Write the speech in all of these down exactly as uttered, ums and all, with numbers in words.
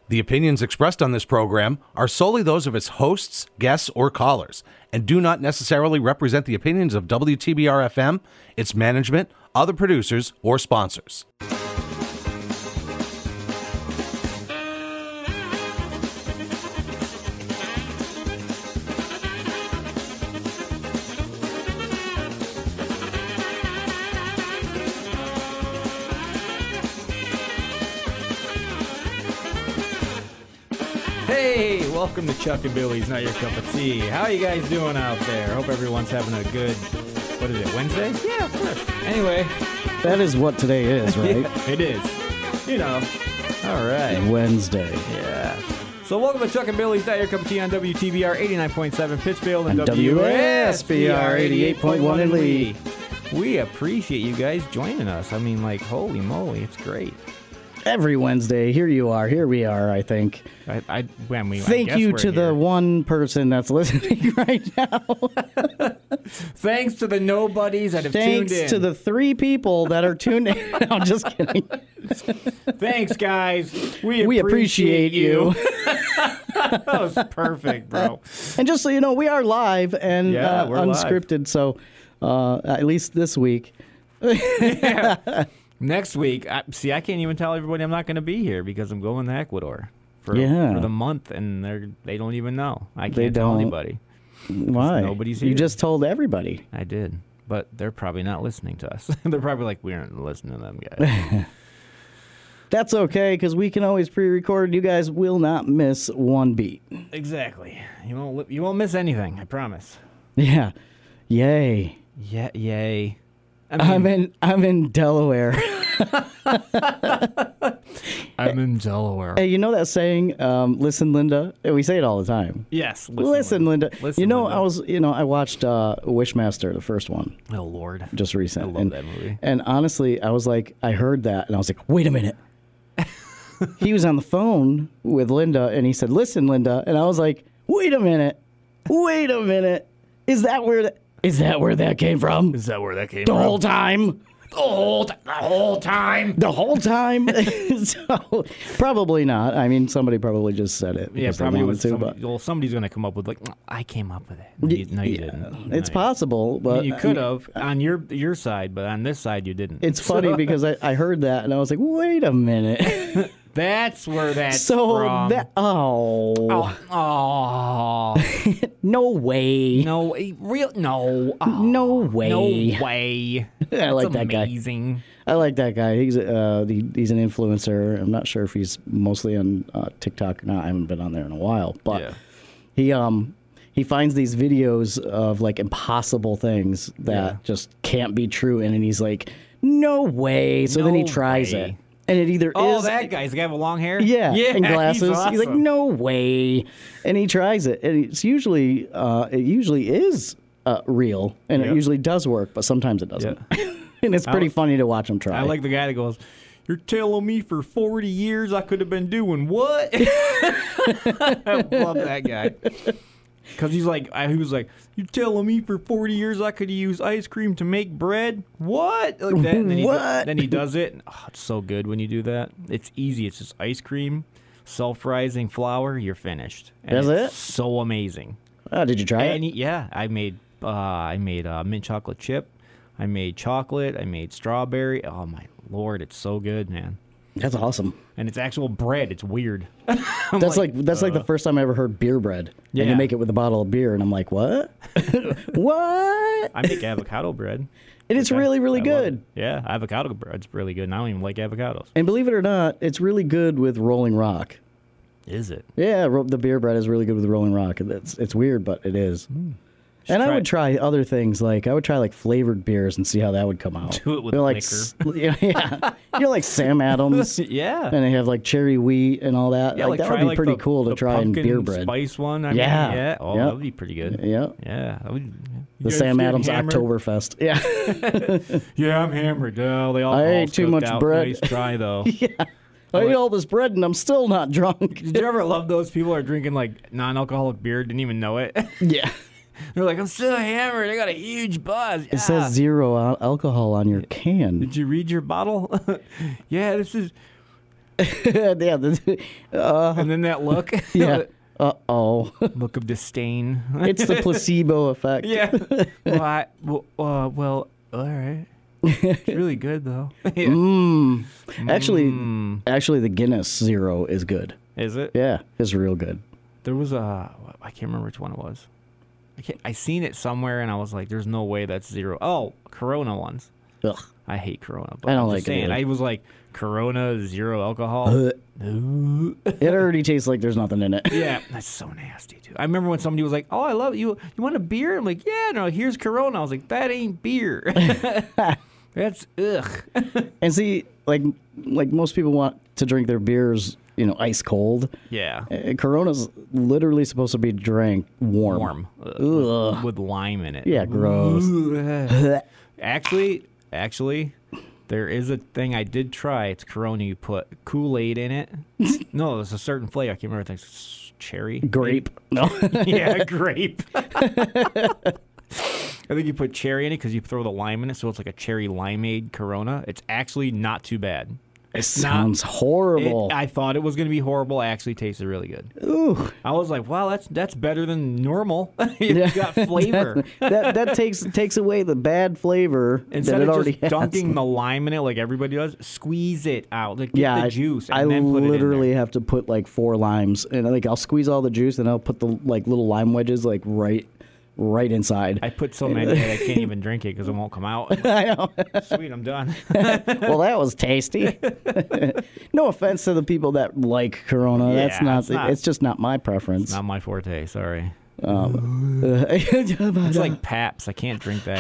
The opinions expressed on this program are solely those of its hosts, guests, or callers, and do not necessarily represent the opinions of W T B R F M, its management, other producers, or sponsors. Hey, welcome to Chuck and Billy's Not Your Cup of Tea. How are you guys doing out there? Hope everyone's having a good, what is it, Wednesday? Yeah, of course. Anyway. That is what today is, right? Yeah, it is. You know. All right. Wednesday. Yeah. So welcome to Chuck and Billy's Not Your Cup of Tea on W T B R eighty-nine point seven Pittsfield and, And W S B R eighty-eight point one in Lee. Lee. We appreciate you guys joining us. I mean, like, holy moly, it's great. Every Wednesday, here you are. Here we are, I think. I, I, when we, Thank I guess you we're to here. the one person that's listening right now. Thanks to the nobodies that have Thanks tuned in. to the three people that are tuned in. No, I'm just kidding. Thanks, guys. We appreciate, We appreciate you. that was perfect, bro. And just so you know, we are live and Yeah, uh, we're live. unscripted, so uh, at least this week. Yeah. Next week, I, see, I can't even tell everybody I'm not going to be here because I'm going to Ecuador for, Yeah. for the month, and they they don't even know. I They can't tell don't. anybody. Why? Nobody's You here. just told everybody. I did, but they're probably not listening to us. They're probably like, we aren't listening to them guys. That's okay, because we can always pre-record. You guys will not miss one beat. Exactly. You won't li- you won't miss anything. I promise. Yeah. Yay. Yeah. Yay. I mean, I'm in I'm in Delaware. I'm in Delaware. Hey, you know that saying, um, listen, Linda? We say it all the time. Yes. Listen, Linda. Listen, you know, Linda. I was, you know, I watched uh, Wishmaster, the first one, Oh Lord. just recent. I love and, that movie. And honestly, I was like, I heard that, and I was like, wait a minute. He was on the phone with Linda, and he said, listen, Linda. And I was like, wait a minute. Wait a minute. Is that where that, is that where that came from? Is that where that came The from? whole time? The whole, t- the whole time. The whole time? So, probably not. I mean, somebody probably just said it. Yeah, because they probably wanted was to, somebody, but well, somebody's going to come up with like, I came up with it. No, you, no, you yeah, didn't. it's No, possible, you, but you I could mean, have on your your side, but on this side you didn't. It's funny because I, I heard that and I was like, wait a minute. That's where that's so from. that oh, Oh, oh. no way, no, eh, real no, oh, no way. no way. I like That's that guy. amazing. I like that guy. He's uh he, he's an influencer. I'm not sure if he's mostly on uh, TikTok or not. I haven't been on there in a while, but Yeah. he um he finds these videos of like impossible things that Yeah. just can't be true, and then he's like, no way. So then he No tries way. it, and it either Oh, is that guy's the guy with long hair. yeah, yeah, and glasses. He's, awesome. He's like, no way, and he tries it, and it's usually uh it usually is uh, real, and Yep. it usually does work, but sometimes it doesn't. And it's pretty I- funny to watch him try. I like the guy that goes, "You're telling me for forty years I could have been doing what?" I love that guy. Because he's like, I, he was like, "You're telling me for forty years I could use ice cream to make bread? What?" Like that. And then he, do- What? then he does it. And, oh, it's so good when you do that. It's easy. It's just ice cream, self-rising flour. You're finished. And That's it's it? So amazing. Oh, did you try And it? he- yeah, I made uh, I made uh, mint chocolate chip. I made chocolate. I made strawberry. Oh my lord, it's so good, man! That's awesome. And it's actual bread. It's weird. That's like, that's like the first time I ever heard beer bread. And Yeah. you make it with a bottle of beer, and I'm like, what? What? I make avocado bread. And it's Which I- really, really I love good. it. Yeah, avocado bread's really good. And I don't even like avocados. And believe it or not, it's really good with Rolling Rock. Is it? Yeah, ro- the beer bread is really good with Rolling Rock. It's it's weird, but it is. And I try would it. try other things, like I would try like flavored beers and see how that would come out. Do it with You know, like liquor. s- yeah, yeah. You know, like Sam Adams. Yeah. And they have like cherry wheat and all that. Yeah, like, like, that try would be like pretty the, cool to the try in pumpkin beer bread. spice one. I Yeah. mean, yeah. Oh, Yeah. that would be pretty good. Yeah. Yeah. That would, you The guys Sam getting Adams hammered? Oktoberfest. Yeah. Yeah, I'm hammered. Oh, they all I all ate too cooked much out. bread. Nice try though. yeah. I ate all this bread and I'm still not drunk. Did you ever love those people who are drinking like non-alcoholic beer, didn't even know it? Yeah. They're like, I'm still hammered. I got a huge buzz. It says zero al- alcohol on your can. Did you read your bottle? Yeah, this is yeah, the, uh, And then that look. yeah. Uh oh. Look of disdain. It's the placebo effect. Yeah. Well, I, well, uh, well, all right. It's really good though. Yeah. Mm. Actually, Mm. actually, the Guinness Zero is good. Is it? Yeah, it's real good. There was a, I can't remember which one it was. I can't, I seen it somewhere and I was like, "There's no way that's zero." Oh, Corona ones. Ugh. I hate Corona. But I don't I'm like just it saying, either. I was like, Corona zero alcohol. Uh, Ooh. It already tastes like there's nothing in it. Yeah, that's so nasty, dude. I remember when somebody was like, "Oh, I love it. you. You want a beer?" I'm like, "Yeah, no. Here's Corona." I was like, "That ain't beer. That's ugh." And see, like like most people want to drink their beers, you know, ice cold. Yeah, Uh, Corona's literally supposed to be drank warm. warm uh, Ugh. with, with lime in it. Yeah, gross. Ugh. Actually, actually, there is a thing I did try. It's Corona. You put Kool-Aid in it. No, there's a certain flavor. I can't remember. I think it's cherry. Grape. No. Yeah, grape. I think you put cherry in it because you throw the lime in it, so it's like a cherry limeade Corona. It's actually not too bad. It It's sounds not, horrible. It, I thought it was going to be horrible. It actually tasted really good. Ooh. I was like, wow, that's that's better than normal. It's Yeah. got flavor. that that takes takes away the bad flavor Instead that it of already just has. dunking the lime in it like everybody does, squeeze it out. Like, get yeah, the I- juice and I then put literally it in there. have to put like four limes, and like I'll squeeze all the juice, and I'll put the like little lime wedges like right, right inside. I put so many that I can't even drink it because it won't come out. I know. Sweet, I'm done. Well, that was tasty. No offense to the people that like Corona. That's Yeah, not, it's the, not- it's just not my preference. Not my forte, sorry. Um, It's like Paps. I can't drink that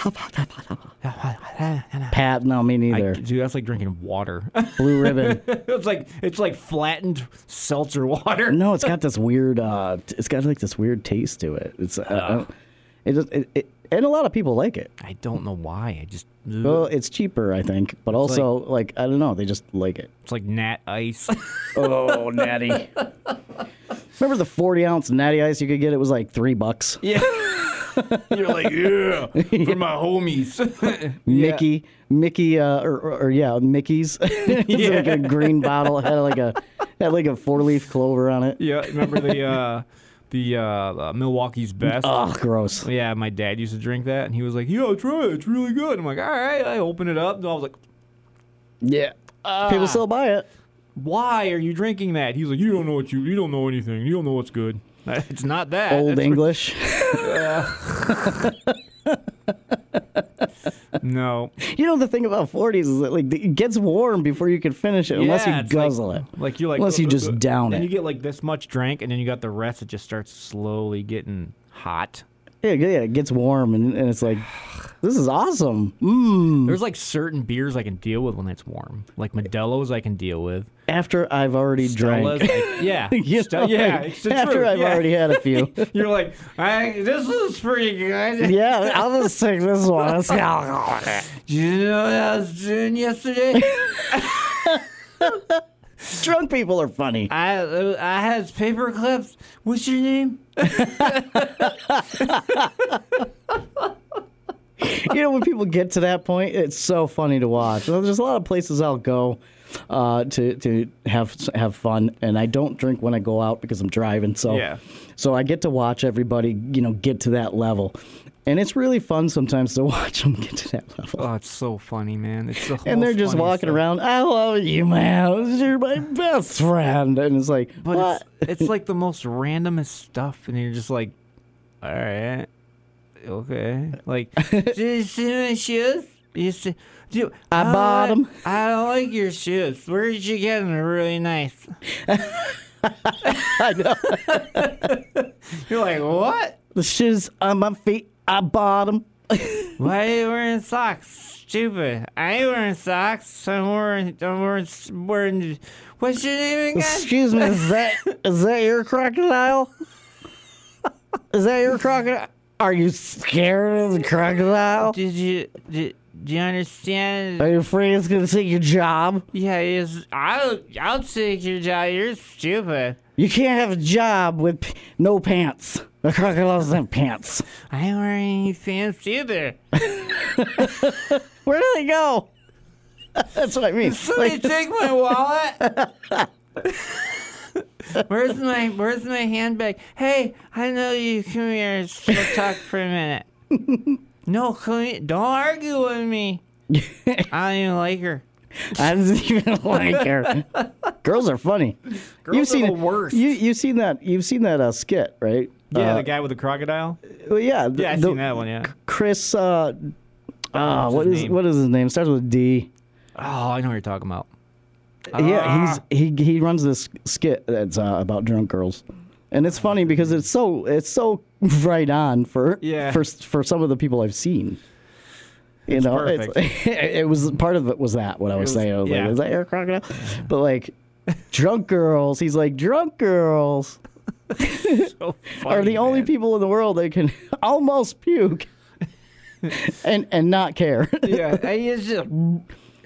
either. Pat. No, me I, neither. dude, that's like drinking water. Blue Ribbon. it's like it's like flattened seltzer water. No, it's got this weird. Uh, t- it's got like this weird taste to it. It's. Uh, I don't- it, just- it, it and a lot of people like it. I don't know why. I just Well, it's cheaper, I think, but also like, I don't know, they just like it. it's like Nat Ice. Oh, natty! Remember the forty ounce natty ice you could get? It was like three bucks. Yeah. You're like, yeah, for my homies. Mickey, Mickey, uh, or, or, or yeah, Mickey's. It's Yeah. like a green bottle. It had like a had like a four leaf clover on it. Yeah, remember the uh, the uh, uh, Milwaukee's Best? Oh, gross. Yeah, my dad used to drink that, and he was like, "Yo, try it. It's really good." I'm like, "All right." I open it up, and I was like, Yeah, people still buy it. "Why are you drinking that?" He's like, "You don't know what you you don't know anything. You don't know what's good." It's not that. Old That's English. No. You know the thing about forties is that like it gets warm before you can finish it, unless Yeah, you it's guzzle like, it. Like you're like, Unless you "Uh, uh, just uh," down then it. you get like this much drink, and then you got the rest that just starts slowly getting hot. Yeah, yeah, it gets warm, and, and it's like, this is awesome. Mmm. There's like certain beers I can deal with when it's warm, like Modelo's I can deal with. After I've already Stella's, drank. like, yeah, You Ste- know, yeah, like, it's the after truth, I've yeah. already had a few. You're like, I, this is pretty good. Yeah, I'll just take this one. It's- Do you know what I was doing yesterday? Drunk people are funny. I uh, I had paper clips. What's your name? You know, when people get to that point, it's so funny to watch. There's a lot of places I'll go uh, to to have have fun, and I don't drink when I go out because I'm driving. So, Yeah. so I get to watch everybody, you know, get to that level, and it's really fun sometimes to watch them get to that level. Oh, it's so funny, man. It's the And they're most just funny walking stuff. around. I love you, man. You're my best friend. And it's like, But what? it's, it's like the most randomest stuff, and you're just like, all right, okay. Like, did you see my shoes? You see, do, I don't bought like- 'em. I don't like your shoes. Where did you get them? They're really nice. I know. You're like, what? The shoes on my feet, I bought them. Why are you wearing socks? Stupid. I ain't wearing socks. I'm wearing, I'm wearing, wearing, what's your name again? Excuse me, is that is that your crocodile? Is that your crocodile? Are you scared of the crocodile? Did you, did, do you understand? Are you afraid it's gonna take your job? Yeah, yes. I'll, I'll take your job. You're stupid. You can't have a job with p- no pants. The crocodile doesn't have pants. I ain't wearing any pants either. Where do they go? That's what I mean. Somebody Like, take my wallet. Where's my Where's my handbag? Hey, I know you. Come here. Let's go talk for a minute. No, come here. Don't argue with me. I don't even like her. I don't even like her. Girls are funny. Girls you've seen are the it- worst. You you've seen that you've seen that uh, skit, right? Yeah, Uh, the guy with the crocodile. well, yeah. Yeah, I've the- seen that one. Yeah. Chris. Uh, uh, what his is name? what is his name? Starts with a D. Oh, I know what you're talking about. Yeah, Ah. he's he he runs this skit that's uh, about drunk girls, and it's funny because it's so it's so right on for Yeah. for for some of the people I've seen. You know, it's, perfect. it was part of it was that what I was, was- saying. I was yeah. like, is that your crocodile? But like, drunk girls, he's like, drunk girls So funny, are the only man. people in the world that can almost puke and and not care. Yeah, I used to.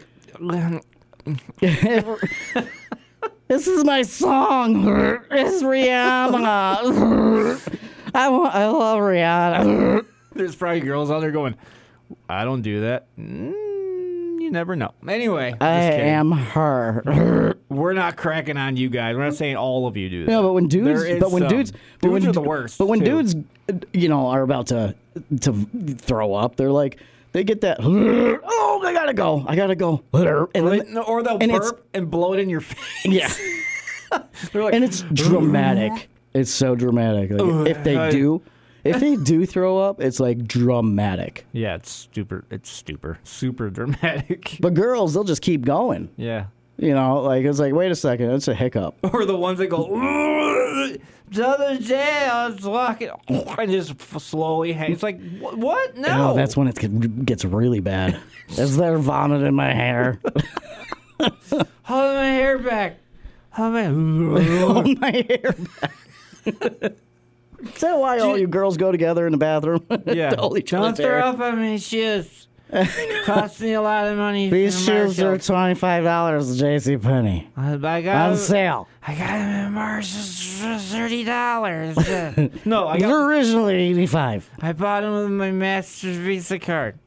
This is my song. It's Rihanna. I want. I love Rihanna. There's probably girls out there going, I don't do that. Mm, you never know. Anyway, I just kidding. am her. We're not cracking on you guys. We're not saying all of you do that. No, but when dudes, There is but when some. dudes, but dudes when are the worst. But when too. dudes, you know, are about to to throw up, they're like, they get that. Oh, I gotta go. I gotta go. And or, then, they, no, or they'll and it's- burp and blow it in your face. yeah, They're like, and it's dramatic. It's so dramatic. Like, if they I- do, if they do throw up, it's like dramatic. yeah, it's super. It's super, super dramatic. But girls, they'll just keep going. Yeah. You know, like it's like, wait a second, it's a hiccup. Or the ones that go, the other day I was walking, and just f- slowly hang. It's like, wh- what? No. Oh, that's when it gets really bad. Is there vomit in my hair? Hold my hair back. Hold my. Hold my hair back. Is that why all you girls go together in the bathroom? Yeah. To hold each Don't other's throw hair? up on my shoes. Cost me a lot of money. These in shoes are Marshall. twenty-five dollars at JCPenney. I got On sale. I got them in Marshall's for thirty dollars. No, I They're got. originally eighty-five. I bought them with my Master's Visa card.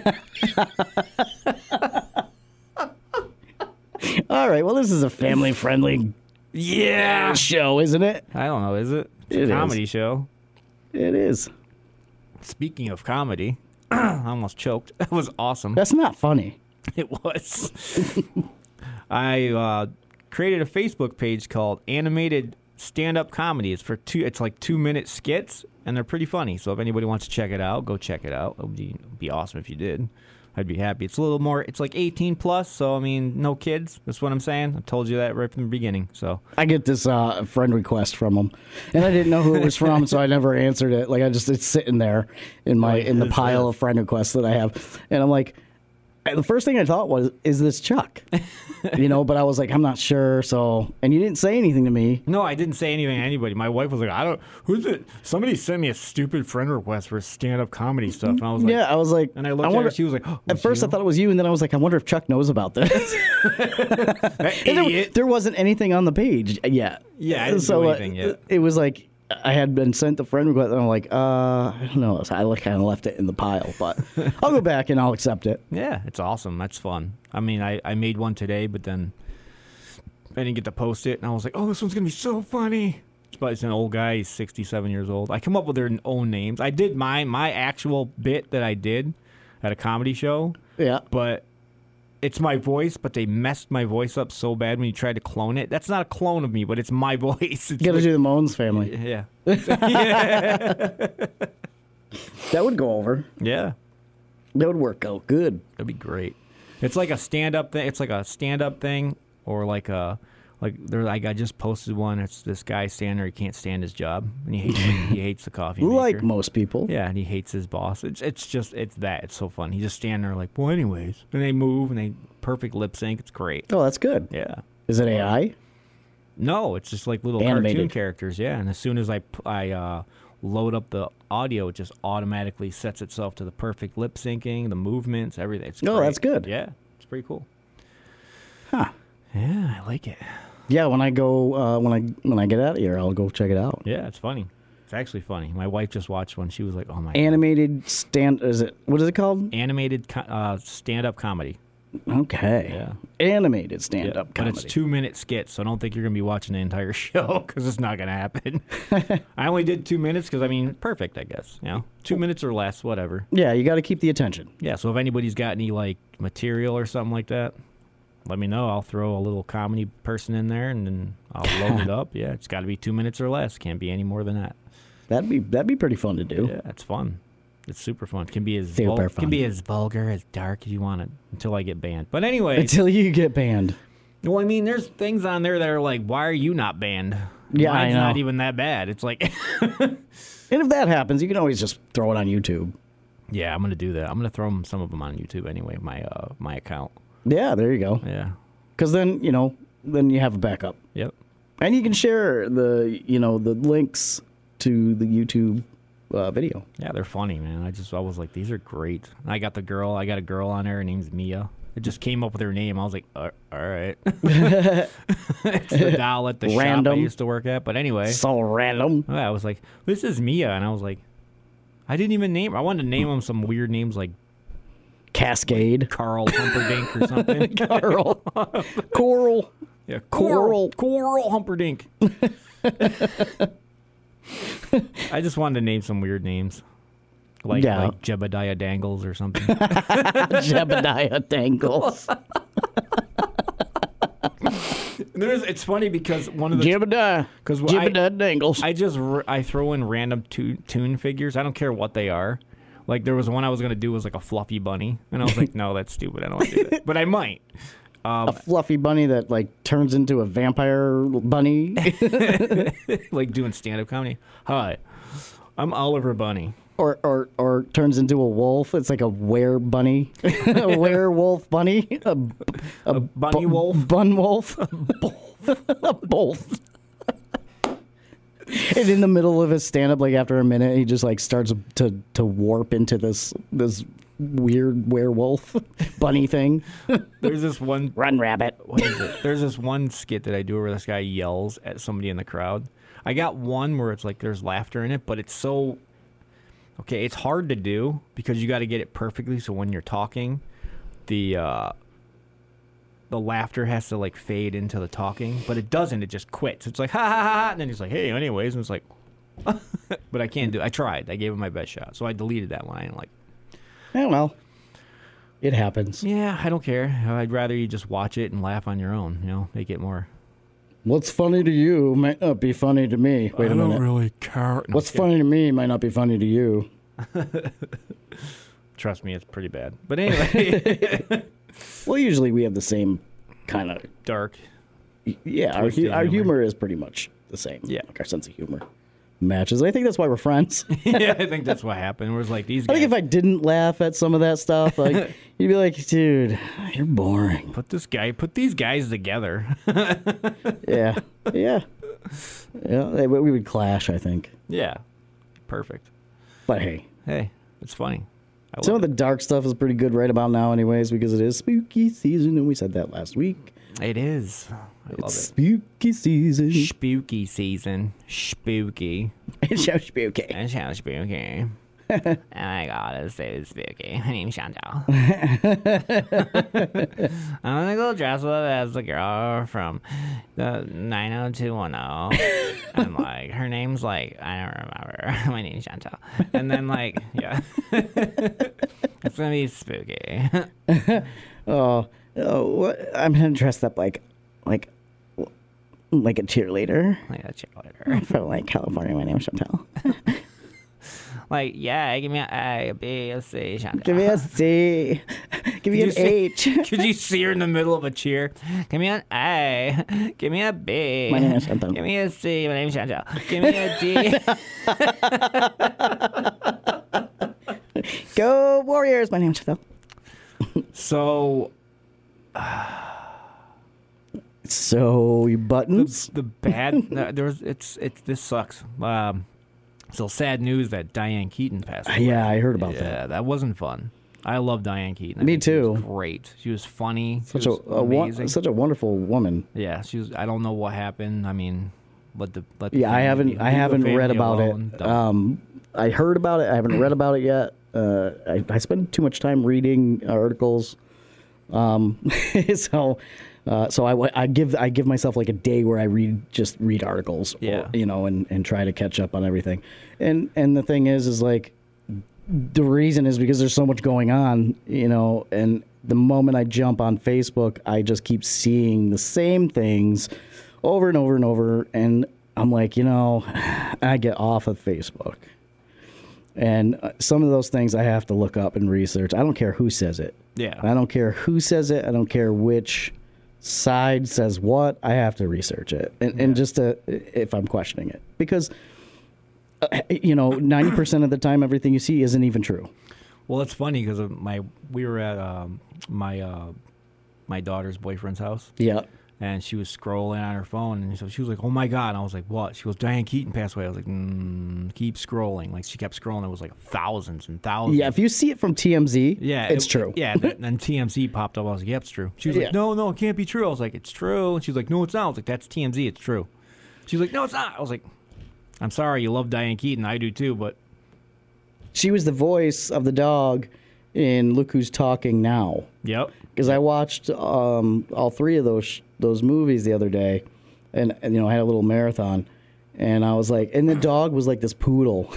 All right, well, this is a family-friendly Yeah. show, isn't it? I don't know. Is it? It's It a is. comedy show. It is. Speaking of comedy, I almost choked. That was awesome. That's not funny. It was. I uh, created a Facebook page called Animated Stand-Up Comedy. It's for two. It's like two-minute skits, and they're pretty funny. So if anybody wants to check it out, go check it out. It would be, it'd be awesome if you did. I'd be happy. It's a little more. It's like eighteen plus. So I mean, no kids. That's what I'm saying. I told you that right from the beginning. So I get this uh, friend request from them, and I didn't know who it was from, so I never answered it. Like I just it's sitting there in my Like, in the who's pile that? of friend requests that I have, and I'm like, and the first thing I thought was, is this Chuck? You know, but I was like, I'm not sure. So, and you didn't say anything to me. no, I didn't say anything to anybody. My wife was like, I don't. Who's it? Somebody sent me a stupid friend request for stand-up comedy stuff, and I was like, Yeah, I was like, And I looked I at wonder, her. She was like, oh, at first I thought it was you, and then I was like, I wonder if Chuck knows about this. that And there, idiot. there wasn't anything on the page yet. Yeah, I didn't so do uh, anything yet. It was like I had been sent the friend request, and I'm like, uh, I don't know. So I like kind of left it in the pile, but I'll go back and I'll accept it. Yeah, it's awesome. That's fun. I mean, I, I made one today, but then I didn't get to post it, and I was like, oh, this one's going to be so funny. But it's an old guy. He's sixty-seven years old. I come up with their own names. I did my, my actual bit that I did at a comedy show, Yeah. but it's my voice, but they messed my voice up so bad when you tried to clone it. That's not a clone of me, but it's my voice. It's You got to like- do the Moans family. Yeah. That would go over. Yeah. That would work out good. That'd be great. It's like a stand-up thing. It's like a stand-up thing, or like a like there. Like I just posted one. It's this guy standing there. He can't stand his job, and he hates he hates the coffee maker. Like most people. Yeah, and he hates his boss. It's it's just it's that. It's so fun. He's just standing there like, well, anyways. And they move and they perfect lip sync. It's great. Oh, that's good. Yeah. Is it A I? No, it's just like little Animated. cartoon characters. Yeah, and as soon as I p- I uh, load up the audio, it just automatically sets itself to the perfect lip syncing, the movements, everything. It's Oh, great. that's good. Yeah, it's pretty cool. Huh. Yeah, I like it. Yeah, when I go, uh, when I when I get out of here, I'll go check it out. Yeah, it's funny. It's actually funny. My wife just watched one. She was like, "Oh my!" God. Animated stand. Is it? What is it called? Animated co- uh, stand-up comedy. Okay. Yeah. Animated stand-up But comedy. it's two-minute skits, so I don't think you're going to be watching the entire show because it's not going to happen. I only did two minutes because, I mean, perfect, I guess. You know, two minutes or less, whatever. Yeah, you got to keep the attention. Yeah, so if anybody's got any, like, material or something like that, let me know. I'll throw a little comedy person in there, and then I'll load it up. Yeah, it's got to be two minutes or less. Can't be any more than that. That'd be that'd be pretty fun to do. Yeah, it's fun. It's super fun. It can be as Super vul- fun. can be as vulgar, as dark as you want it until I get banned. But anyway, Until you get banned. well, I mean, there's things on there that are like, why are you not banned? Yeah, I Mine's know. not even that bad. It's like, And if that happens, you can always just throw it on YouTube. yeah, I'm gonna do that. I'm gonna throw 'em- some of them on YouTube anyway. My uh, my account. Yeah, there you go. Yeah. Because then, you know, then you have a backup. Yep. And you can share the, you know, the links to the YouTube uh, video. Yeah, they're funny, man. I just I was like, these are great. I got the girl. I got a girl on there. Her name's Mia. It just came up with her name. I was like, uh, all right. It's the doll at the shop I Random. used to work at. But anyway, So random. I was like, this is Mia, and I was like, I didn't even name her. I wanted to name them some weird names like Cascade. Carl Humperdinck or something. Coral. Coral. Yeah, Coral. Coral Humperdinck. I just wanted to name some weird names. Like, Yeah. like Jebediah Dangles or something. Jebediah Dangles. There's, it's funny because one of the... Jebediah. 'cause I- Jebediah Dangles. I just r- I throw in random tu- tune figures. I don't care what they are. Like there was one I was gonna do was like a fluffy bunny, and I was like, no, that's stupid. I don't want to do that, but I might. Um, A fluffy bunny that, like, turns into a vampire bunny. like doing stand up comedy. Hi, I'm Oliver Bunny. Or, or or turns into a wolf. It's like a were bunny, a werewolf bunny, a, a, bunny bu- wolf? bun wolf, a wolf. And in the middle of his stand up, like after a minute, he just like starts to to warp into this this weird werewolf bunny thing. There's this one. Run, rabbit. What is it? There's this one skit that I do where this guy yells at somebody in the crowd. I got one where it's like there's laughter in it, but it's so. Okay, it's hard to do because you got to get it perfectly. So when you're talking, the uh, the laughter has to like fade into the talking, but it doesn't. It just quits. It's like ha ha ha, and then he's like, hey, anyways, and it's like, but I can't do. I tried. I gave it my best shot, so I deleted that one. I didn't like. Yeah, well, it happens. Yeah, I don't care. I'd rather you just watch it and laugh on your own. You know, make it more. What's funny to you might not be funny to me. Wait a I minute. don't really care. No, What's funny to me might not be funny to you. Trust me, it's pretty bad. But anyway, Well, usually we have the same kind of. dark. Yeah, our, Twisted hu- our humor. humor is pretty much the same. Yeah. Like our sense of humor matches. I think that's why we're friends. Yeah, I think that's what happened. It was like these I guys. think if I didn't laugh at some of that stuff, like you'd be like, dude, you're boring. put this guy, put these guys together. Yeah, yeah, yeah. they- We would clash, I think. Yeah, perfect. But hey, Hey, it's funny. I some love of the dark stuff is pretty good right about now, anyways, because it is spooky season, and we said that last week. it. It is. I love It's it. spooky season. Spooky season. Spooky. It's so spooky. It sounds spooky. Oh my god, it's so spooky. My name's Chantal. I'm gonna go dress up as the girl from the nine oh two one oh. And like, her name's like, I don't remember. My name's Chantal. And then like, yeah. It's gonna be spooky. Oh, oh, what? I'm gonna dress up like, like, like a cheerleader Like a cheerleader. from like California. My name's Chantal. Like, yeah, give me an A, a B, a C, Chantal. Give me a C. Give me Could an you see- H. Could you see her in the middle of a cheer? Give me an A. Give me a B. My name is Chantal. Give me a C. My name's Chantal. Give me a D. Go Warriors. My name's Chantal. So So you buttons. the bad no, there's it's it's this sucks. Um, so sad news that Diane Keaton passed away. Yeah, I heard about yeah, that. that wasn't fun. I love Diane Keaton. I Me think she was too. great. She was funny. She Such a, was a wo- amazing. such a wonderful woman. Yeah, she was. I don't know what happened. I mean, let the let the Yeah, I family- haven't leave I the haven't read family about alone. it. Don't- Um, I heard about it. I haven't read about it yet. Uh, I, I spend too much time reading articles Um, so, uh, so I, I give I give myself like a day where I read just read articles, Yeah. or, you know, and, and try to catch up on everything. And and the thing is, is like the reason is because there's so much going on, you know. And the moment I jump on Facebook, I just keep seeing the same things over and over and over, and I'm like, you know, I get off of Facebook. And uh, some of those things I have to look up and research. I don't care who says it. Yeah. I don't care who says it. I don't care which side says what. I have to research it. And, and just to, if I'm questioning it. Because, uh, you know, ninety percent of the time, everything you see isn't even true. Well, it's funny because my we were at um, my uh, my daughter's boyfriend's house. Yeah. And she was scrolling on her phone, and so she was like, "Oh my god!" And I was like, "What?" She goes, "Diane Keaton passed away." I was like, mm, "Keep scrolling." Like she kept scrolling. It was like thousands and thousands. Yeah, if you see it from T M Z, yeah, it's it, true. Yeah, then, then T M Z popped up. I was like, "Yep, it's true." She was Yeah. like, "No, no, it can't be true." I was like, "It's true." And she's like, "No, it's not." I was like, "That's T M Z. It's true." She's like, "No, it's not." I was like, "I'm sorry, you love Diane Keaton. I do too, but." She was the voice of the dog in Look Who's Talking Now. Yep. Because I watched um, all three of those those movies the other day, and, and you know I had a little marathon, and I was like, and the dog was like this poodle,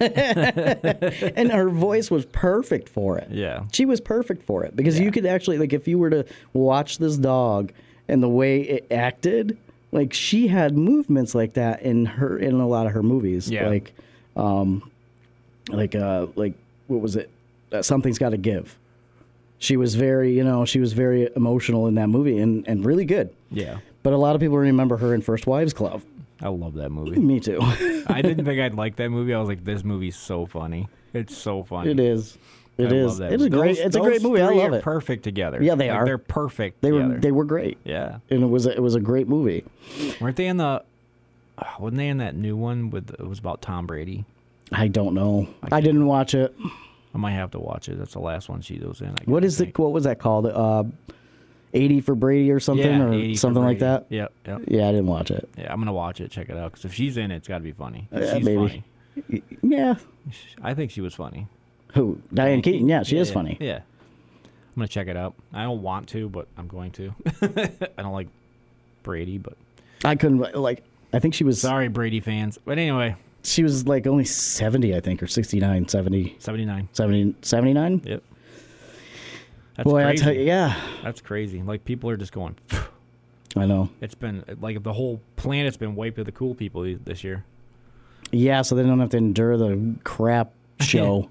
and her voice was perfect for it. Yeah. She was perfect for it because Yeah. you could actually like if you were to watch this dog and the way it acted, like she had movements like that in her in a lot of her movies. Yeah. Like, um, like uh, like what was it? Uh, Something's Got to Give. She was very, you know, she was very emotional in that movie and, and really good. Yeah. But a lot of people remember her in First Wives Club. I love that movie. Me too. I didn't think I'd like that movie. I was like, this movie's so funny. It's so funny. It is. It I is. love that It's a movie. great. Those- it's a great those movie. I three love are it. perfect together. Yeah, they Like, are. They're perfect They together. were. They were great. Yeah. And it was. A, it was a great movie. Weren't they in the? Uh, wasn't they in that new one with? It was about Tom Brady. I don't know. I, didn't watch it. I might have to watch it. That's the last one she was in. I What guess, is I it? think. What was that called? Uh, eighty for Brady or something, Yeah, or eighty for something like Brady. that. Yep. Yep. Yeah, I didn't watch it. Yeah, I'm gonna watch it. Check it out because if she's in it, it's got to be funny. Yeah, she's maybe. funny. Y- Yeah. I think she was funny. Who? Diane Keaton. Yeah, she Yeah, is yeah, funny. Yeah. I'm gonna check it out. I don't want to, but I'm going to. I don't like Brady, but I couldn't like. I think she was. sorry, Brady fans. But anyway, She was like only seventy, I think, or sixty-nine, seventy, seventy-nine. seventy, seventy-nine. Yep. That's Boy, I crazy. tell you, yeah, That's crazy. Like people are just going. I know. It's been like the whole planet's been wiped of the cool people this year. Yeah, so they don't have to endure the crap show.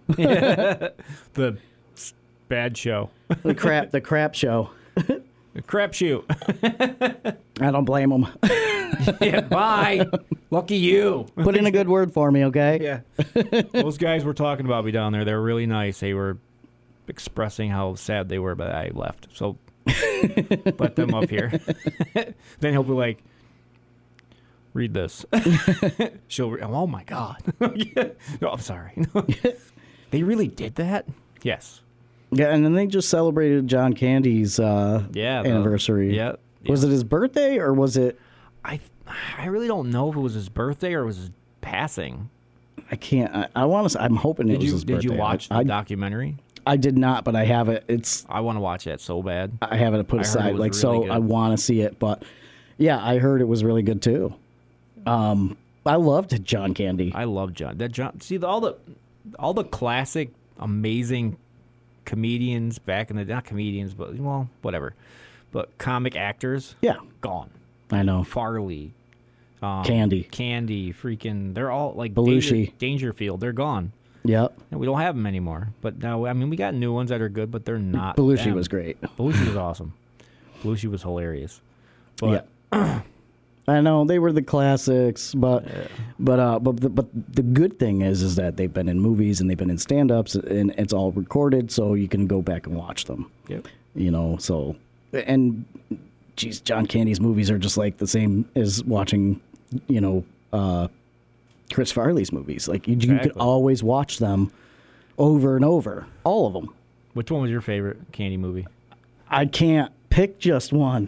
The bad show. the crap, the crap show. The crap shoot. I don't blame them. Yeah, bye. Lucky you. Put in a good word for me, okay? Yeah. Those guys were talking about me down there. They were really nice. They were expressing how sad they were, but I left. So let them up here. Then he'll be like, read this. She'll, re- oh my God. No, I'm sorry. They really did that? Yes. Yeah, and then they just celebrated John Candy's uh, Yeah. the- anniversary. Yeah. Was it his birthday or was it? I I really don't know if it was his birthday or it was his passing. I can't. I, I want to. I'm hoping it Did was you his did birthday. you watch the I, documentary? I did not, but I have it. It's I want to watch that so bad. I have it put I heard it aside. was Like really so, good. I want to see it. But yeah, I heard it was really good too. Um, I loved John Candy. I love John. That John. See the, all the all the classic amazing comedians back in the not comedians, but well, whatever. But comic actors, Yeah, gone. I know. Farley, um, Candy. Candy, freaking. They're all like Belushi. Danger, Dangerfield. They're gone. Yep. And we don't have them anymore. But now, I mean, we got new ones that are good, but they're not. Belushi them. was great. Belushi was awesome. Belushi was hilarious. But Yeah. I know they were the classics, but but uh, but the, but the good thing is is that they've been in movies and they've been in stand-ups and it's all recorded, so you can go back and watch them. yep. You know, so and geez, John Candy's movies are just like the same as watching, you know, uh, Chris Farley's movies. Like you, you could Exactly. always watch them over and over, all of them. Which one was your favorite Candy movie? I can't pick just one.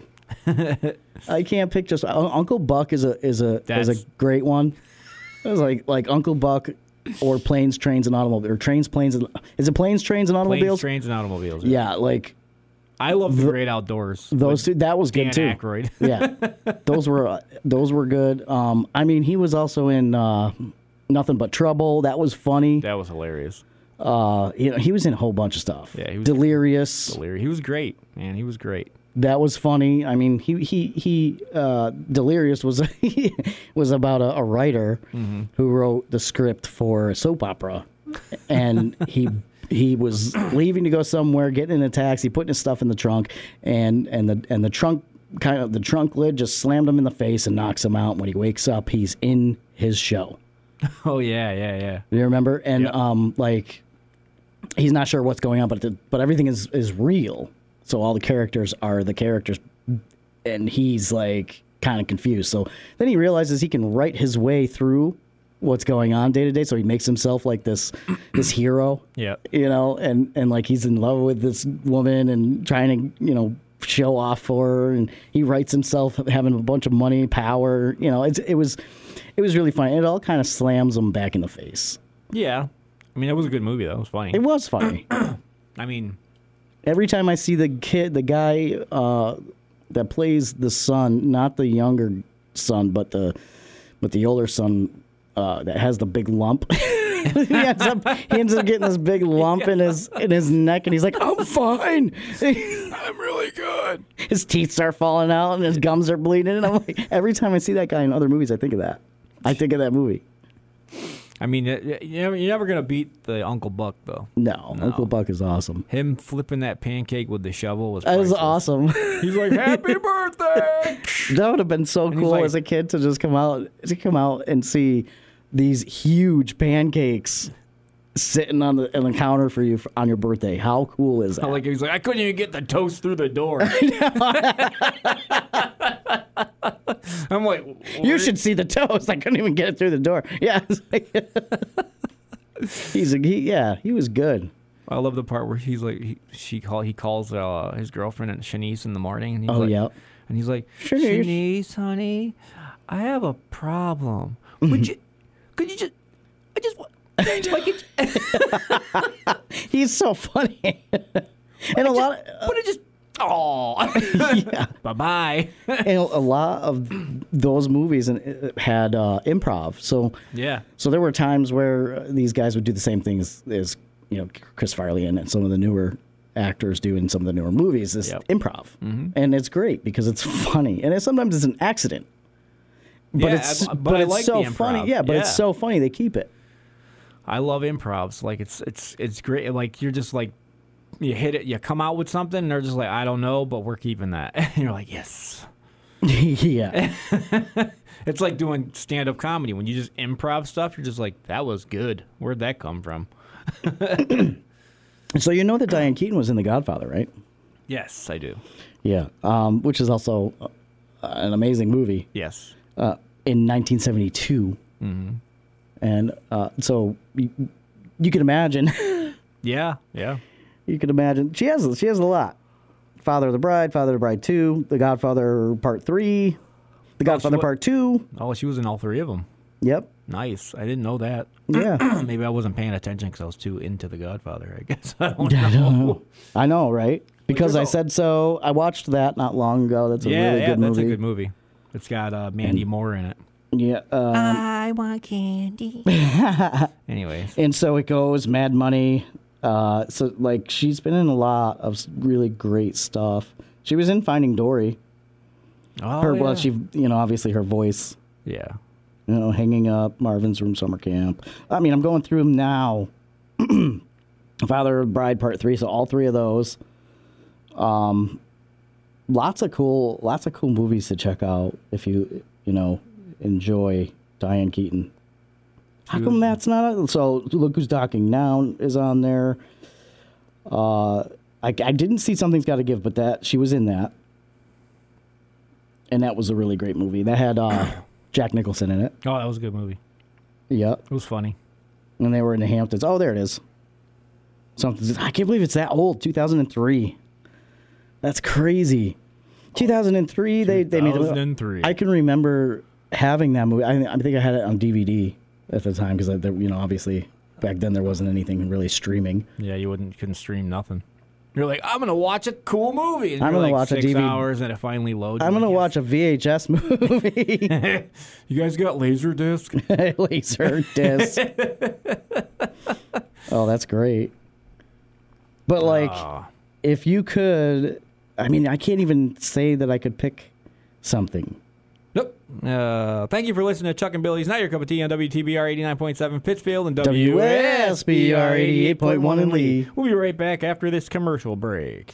I can't pick just Un- Uncle Buck is a is a is a That's- great one. It was like like Uncle Buck or Planes, Trains, and Automobiles or Trains, Planes, and is it Planes, Trains, and Planes, Automobiles? Trains, and Automobiles. Yeah, like I love The Great Outdoors. Those two, that was good Dan too. Aykroyd. Yeah, those were those were good. Um, I mean, he was also in uh, Nothing But Trouble. That was funny. That was hilarious. Uh, you know, he was in a whole bunch of stuff. Yeah, he was Delirious. Delirious. He was great, man. He was great. That was funny. I mean, he he he. Uh, Delirious was was about a, a writer mm-hmm. who wrote the script for a soap opera, and he. He was leaving to go somewhere, getting in a taxi, putting his stuff in the trunk, and and the and the trunk kind of the trunk lid just slammed him in the face and knocks him out. When he wakes up, he's in his show. Oh yeah, yeah, yeah. You remember? And yep. um, like he's not sure what's going on, but the, but everything is is real. So all the characters are the characters, and he's like kind of confused. So then he realizes he can write his way through what's going on day to day, so he makes himself like this this hero. Yeah. You know, and, and like he's in love with this woman and trying to, you know, show off for her, and he writes himself having a bunch of money, power, you know, it's it was it was really funny. It all kind of slams him back in the face. Yeah. I mean, it was a good movie though. It was funny. It was funny. I mean, every time I see the kid, the guy uh, that plays the son, not the younger son, but the but the older son, Uh, that has the big lump. he, ends up, he ends up getting this big lump in his in his neck, and he's like, "I'm fine. I'm really good." His teeth start falling out, and his gums are bleeding. And I'm like, every time I see that guy in other movies, I think of that. I think of that movie. I mean, you're never, you're never gonna beat the Uncle Buck though. No, no, Uncle Buck is awesome. Him flipping that pancake with the shovel was that priceless. was awesome. He's like, "Happy birthday!" That would have been so and cool like, as a kid to just come out to come out and see these huge pancakes sitting on the on the counter for you for, on your birthday. How cool is that? Like he's like, I couldn't even get the toast through the door. I'm like, you should see the toast. I couldn't even get it through the door. Yeah, he's a, he, yeah, he was good. I love the part where he's like, he, she call he calls uh, his girlfriend and Shanice in the morning, and he's oh like, yeah, and he's like, Shanice. Shanice, honey, I have a problem. Would you? Could you just? I just want. Like it. He's so funny, and a lot. Of, uh, but it just. Oh. Yeah. Bye bye. And a lot of those movies had uh, improv. So yeah. So there were times where these guys would do the same things as you know Chris Farley and some of the newer actors do in some of the newer movies. Is yep. improv, mm-hmm. and it's great because it's funny, and it, sometimes it's an accident. But yeah, it's I, but, but I it's like so the improv. funny. Yeah, but yeah. it's so funny they keep it. I love improvs. Like it's it's it's great. Like you're just like you hit it, you come out with something, and they're just like, I don't know, but we're keeping that. And you're like, yes. Yeah. It's like doing stand-up comedy. When you just improv stuff, you're just like, that was good. Where'd that come from? So you know that Diane Keaton was in The Godfather, right? Yes, I do. Yeah, um, which is also uh, an amazing movie. Yes. Uh, in nineteen seventy-two. Mm-hmm. And uh, so you, you can imagine. Yeah, yeah. You can imagine. She has she has a lot. Father of the Bride, Father of the Bride two, The Godfather Part three, The Godfather oh, Part two. Oh, she was in all three of them. Yep. Nice. I didn't know that. Yeah. Maybe I wasn't paying attention because I was too into The Godfather, I guess. I don't I know. don't know. I know, right? Because I all... said so. I watched that not long ago. That's a yeah, really yeah, good movie. that's a good movie. It's got uh, Mandy and, Moore in it. Yeah. Um, I want candy. Anyways. And so it goes, Mad Money. Uh, so, like, she's been in a lot of really great stuff. She was in Finding Dory. Oh, her, yeah. Well, she, you know, obviously her voice. Yeah. You know, Hanging Up, Marvin's Room Summer Camp. I mean, I'm going through them now. Father of the Bride Part three, so all three of those. Um, lots of cool, lots of cool movies to check out if you, you know, enjoy Diane Keaton. How come that's not? So Look Who's Talking Now is on there. Uh, I, I didn't see Something's Got to Give, but that she was in that, and that was a really great movie. That had uh, Jack Nicholson in it. Oh, that was a good movie. Yeah, it was funny. And they were in the Hamptons. Oh, there it is. Something. I can't believe it's that old. two thousand three. That's crazy. two thousand three. They they made it. two thousand three. I can remember having that movie. I, I think I had it on D V D at the time because you know obviously back then there wasn't anything really streaming. Yeah, you wouldn't couldn't stream nothing. You're like, I'm gonna watch a cool movie. And I'm you're gonna like watch a six D V D. hours, and it finally loads. I'm You're gonna like, watch a V H S movie. yes. You guys got laser disc? Laser disc. Oh, that's great. But like, Oh. if you could, I mean, I can't even say that I could pick something. Nope. Uh, thank you for listening to Chuck and Billy's Not Your Cup of Tea on W T B R eighty-nine point seven Pittsfield and W S B R eighty-eight point one in Lee. We'll be right back after this commercial break.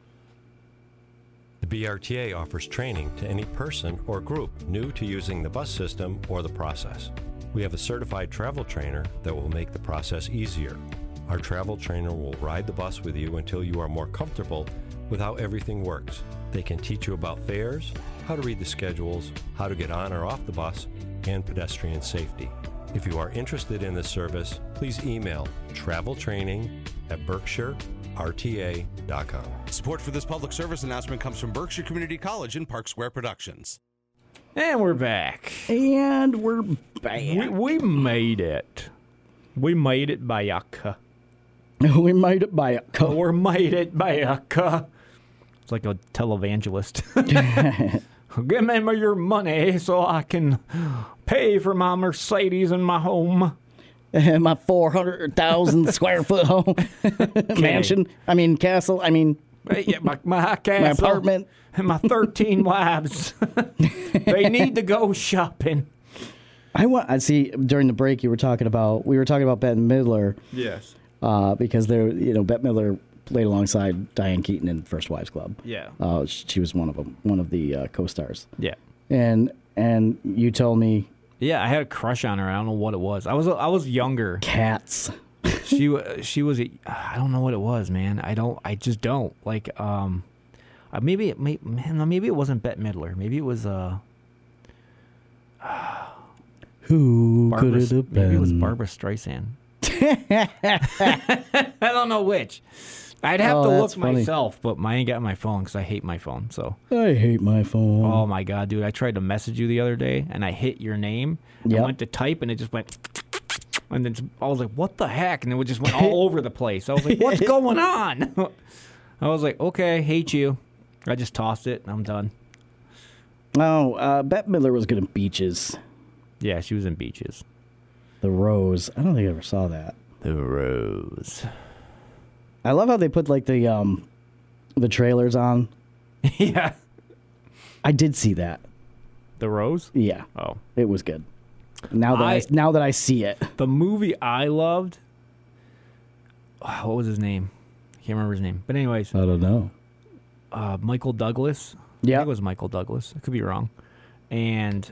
The B R T A offers training to any person or group new to using the bus system or the process. We have a certified travel trainer that will make the process easier. Our travel trainer will ride the bus with you until you are more comfortable with how everything works. They can teach you about fares, how to read the schedules, how to get on or off the bus, and pedestrian safety. If you are interested in this service, please email traveltraining at berkshire r t a dot com. Support for this public service announcement comes from Berkshire Community College and Park Square Productions. And we're back. And we're back. We, we made it. We made it back. We made it back. We made it back. It's like a televangelist. Give me your money so I can pay for my Mercedes and my home. My four hundred thousand square foot home mansion. I mean, castle. I mean, Yeah, my, my castle. my apartment. And my thirteen wives. They need to go shopping. I want. I see. During the break, you were talking about. We were talking about Bette Midler. Yes. Uh, because they're, you know, Bette Midler played alongside Diane Keaton in First Wives Club. Yeah. Uh, she was one of them, one of the uh, co-stars. Yeah. And and you told me Yeah, I had a crush on her. I don't know what it was. I was I was younger. cats. She wa- she was. A, I don't know what it was, man. I don't. I just don't like. Um, uh, maybe it may, man. no, Maybe it wasn't Bette Midler. Maybe it was uh. Who Barbara, could it have been? maybe it was Barbara Streisand. I don't know which. I'd have Oh, to look that's funny. myself, but I ain't got my phone because I hate my phone. So, I hate my phone. oh my god, dude! I tried to message you the other day, and I hit your name. Yep. I went to type, and it just went. And then I was like, "What the heck?" And it just went all over the place. I was like, "What's going on?" I was like, "Okay, hate you." I just tossed it, and I'm done. Oh, uh, Bette Midler was good at Beaches. Yeah, she was in Beaches. The Rose. I don't think I ever saw that. The Rose. I love how they put like the um, the trailers on. Yeah. I did see that. The Rose? Yeah, Oh. it was good. Now that I, I- now that I see it, The movie I loved. ah, What was his name? I can't remember his name. But anyways, I don't know. uh, Michael Douglas. I Yeah. think it was Michael Douglas. I could be wrong. And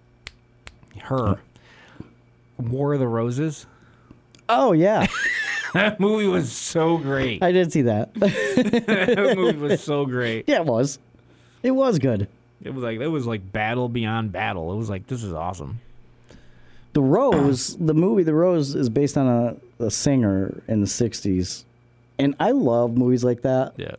her. War of the Roses. Oh yeah, That movie was so great. I did see that. That movie was so great. Yeah, it was. It was good. It was like it was like battle beyond battle. It was like this is awesome. The Rose, the movie The Rose, is based on a, a singer in the sixties, and I love movies like that. Yeah.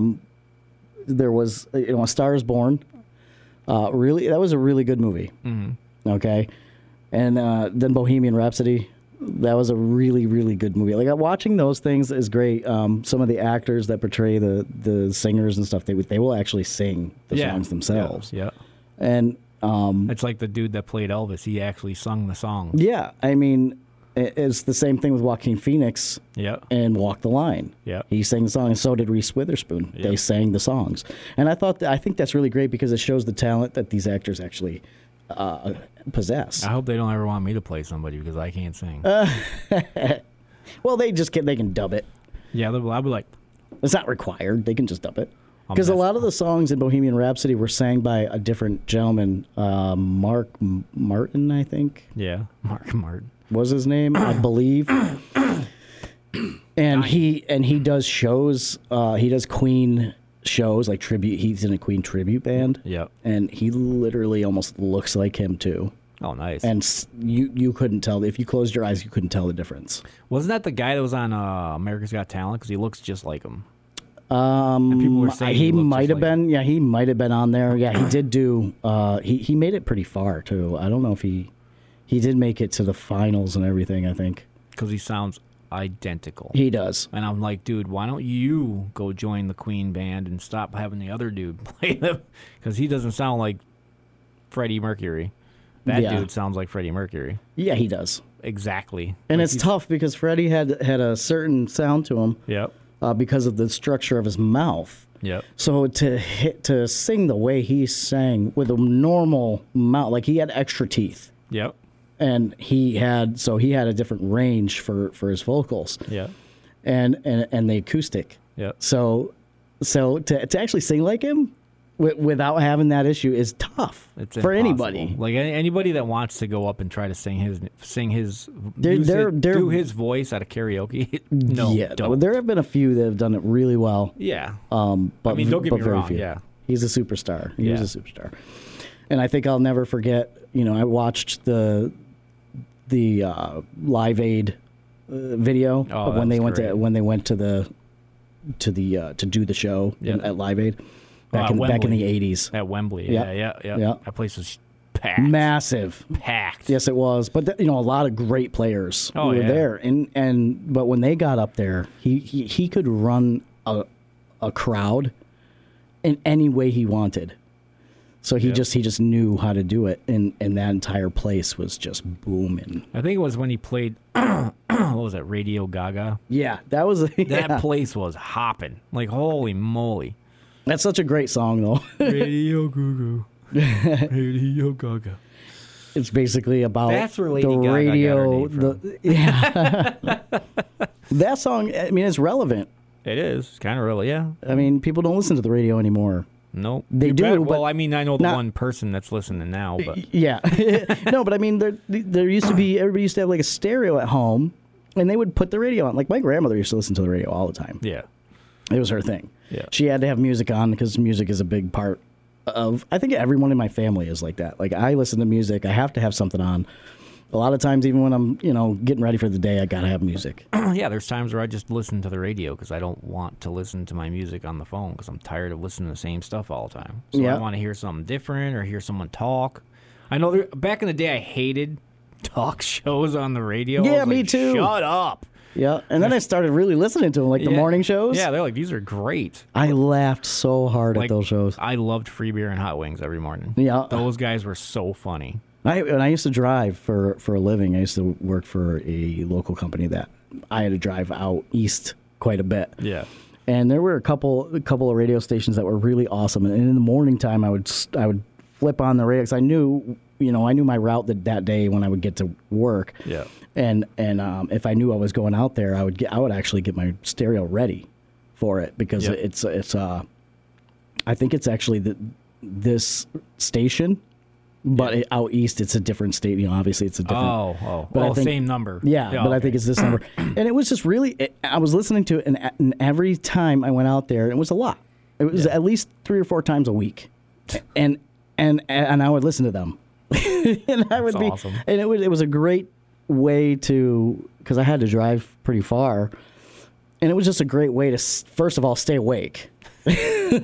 There was, you know, A Star Is Born. Uh, really, that was a really good movie. Mm-hmm. Okay, and uh, then Bohemian Rhapsody. That was a really, really good movie. Like watching those things is great. Um, some of the actors that portray the, the singers and stuff, they they will actually sing the yeah. songs themselves. Yeah. And um, It's like the dude that played Elvis. He actually sung the song. yeah, I mean, i- it's the same thing with Joaquin Phoenix Yeah. and Walk the Line. Yeah. He sang the song, and so did Reese Witherspoon. Yeah. They sang the songs, and I thought that, I think that's really great because it shows the talent that these actors actually uh, possess. I hope they don't ever want me to play somebody because I can't sing. Well, they just can they can dub it. yeah, they'll- I'll be like, It's not required. They can just dub it. I'll Because a mess- lot of the songs in Bohemian Rhapsody were sang by a different gentleman, uh, Mark M- Martin, I think yeah, Mark Martin. was his name, I believe. And he and he does shows. Uh, he does Queen shows, like tribute. He's in a Queen tribute band. Yep. And he literally almost looks like him too. Oh, nice. And s- you you couldn't tell if you closed your eyes, you couldn't tell the difference. Wasn't that the guy that was on uh, America's Got Talent? Because he looks just like him. Um, And people were saying he he looked might just have like been. Yeah, he might have been on there. Yeah, he did do. Uh, he he made it pretty far too. I don't know if he he did make it to the finals and everything. I think. Because he sounds identical. He does. And I'm like, dude, why don't you go join the Queen band and stop having the other dude play them? Because he doesn't sound like Freddie Mercury. That Yeah. dude sounds like Freddie Mercury. Yeah, he does. Exactly. And Like it's he's- tough because Freddie had had a certain sound to him Yep. uh, because of the structure of his mouth. Yep. So to hit to sing the way he sang with a normal mouth, like he had extra teeth, Yep. and he had so he had a different range for, for his vocals, Yep. and, and and the acoustic. Yep. So so to to actually sing like him w- without having that issue is tough It's for impossible. anybody. Like any- anybody that wants to go up and try to sing his sing his They're- use they're- it- they're- do his voice at a karaoke. no, yeah, don't. there have been a few that have done it really well. Yeah. Um, but I mean, don't get but me very wrong, few. yeah. He's a superstar. He Yeah. was a superstar, and I think I'll never forget. You know, I watched the the uh, Live Aid uh, video Oh, of that when they was went great. to when they went to the to the uh, to do the show in- Yep. at Live Aid Oh, back at in back in Wembley. the eighties. At Wembley. Yeah. Yeah, yeah, yeah. Yeah. That place was packed. Massive. packed. Yes, it was. But th- you know, a lot of great players Oh, were yeah. there, and and but when they got up there, he he, he could run a a crowd in any way he wanted. So he Yeah. just he just knew how to do it, and and that entire place was just booming. I think it was when he played, what was that, Radio Gaga? Yeah, that was That yeah. place was hopping. Like, holy moly. That's such a great song, though. Radio Gaga. Radio Gaga. It's basically about That's where Lady the Gaga got her radio. name The, yeah, that song. I mean, it's relevant. It is. It's kind of really, yeah. I mean, people don't listen to the radio anymore. Nope. They You do, bet- but well, I mean, I know the not- one person that's listening now, but Yeah. No, but I mean, there there used to be, everybody used to have like a stereo at home, and they would put the radio on. Like my grandmother used to listen to the radio all the time. yeah. It was her thing. Yeah. She had to have music on because music is a big part of, I think everyone in my family is like that. Like I listen to music, I have to have something on. A lot of times, even when I'm, you know, getting ready for the day, I gotta have music. Yeah, there's times where I just listen to the radio because I don't want to listen to my music on the phone because I'm tired of listening to the same stuff all the time. So Yeah. I want to hear something different or hear someone talk. I know there, back in the day I hated talk shows on the radio. I Yeah, was me like, too. Shut up. Yeah. And then I started really listening to them, like the Yeah. morning shows. Yeah, they're like, these are great. I laughed so hard Like, at those shows. I loved free beer and hot wings every morning. Yeah. Those guys were so funny. I and I used to drive for, for a living. I used to work for a local company that I had to drive out east quite a bit. Yeah. And there were a couple a couple of radio stations that were really awesome. And in the morning time, I would s- I would flip on the radio because I knew you know I knew my route that, that day when I would get to work. Yeah. And and um, if I knew I was going out there, I would get I would actually get my stereo ready for it because Yep. it's it's uh I think it's actually the this station. But Yeah. it, out east, it's a different state. You know, obviously, it's a different. Oh, oh. But I well, think- same number. Yeah, but I okay. think it's this number. And it was just really. It, I was listening to it, and, and every time I went out there, it was a lot. It was Yeah. at least three or four times a week, and and and I would listen to them, and I would That's be. awesome. And it was it was a great way to because I had to drive pretty far, and it was just a great way to s- first of all stay awake. you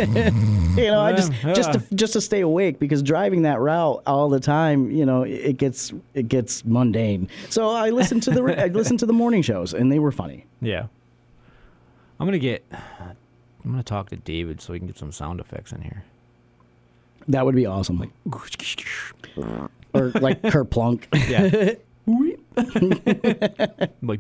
know, I just Yeah, just yeah. to, just to stay awake because driving that route all the time, you know, it gets it gets mundane. So I listened to the I listened to the morning shows, and they were funny. Yeah. I'm gonna get. I'm gonna talk to David so we can get some sound effects in here. That would be awesome. Or like Kerplunk. Yeah. like.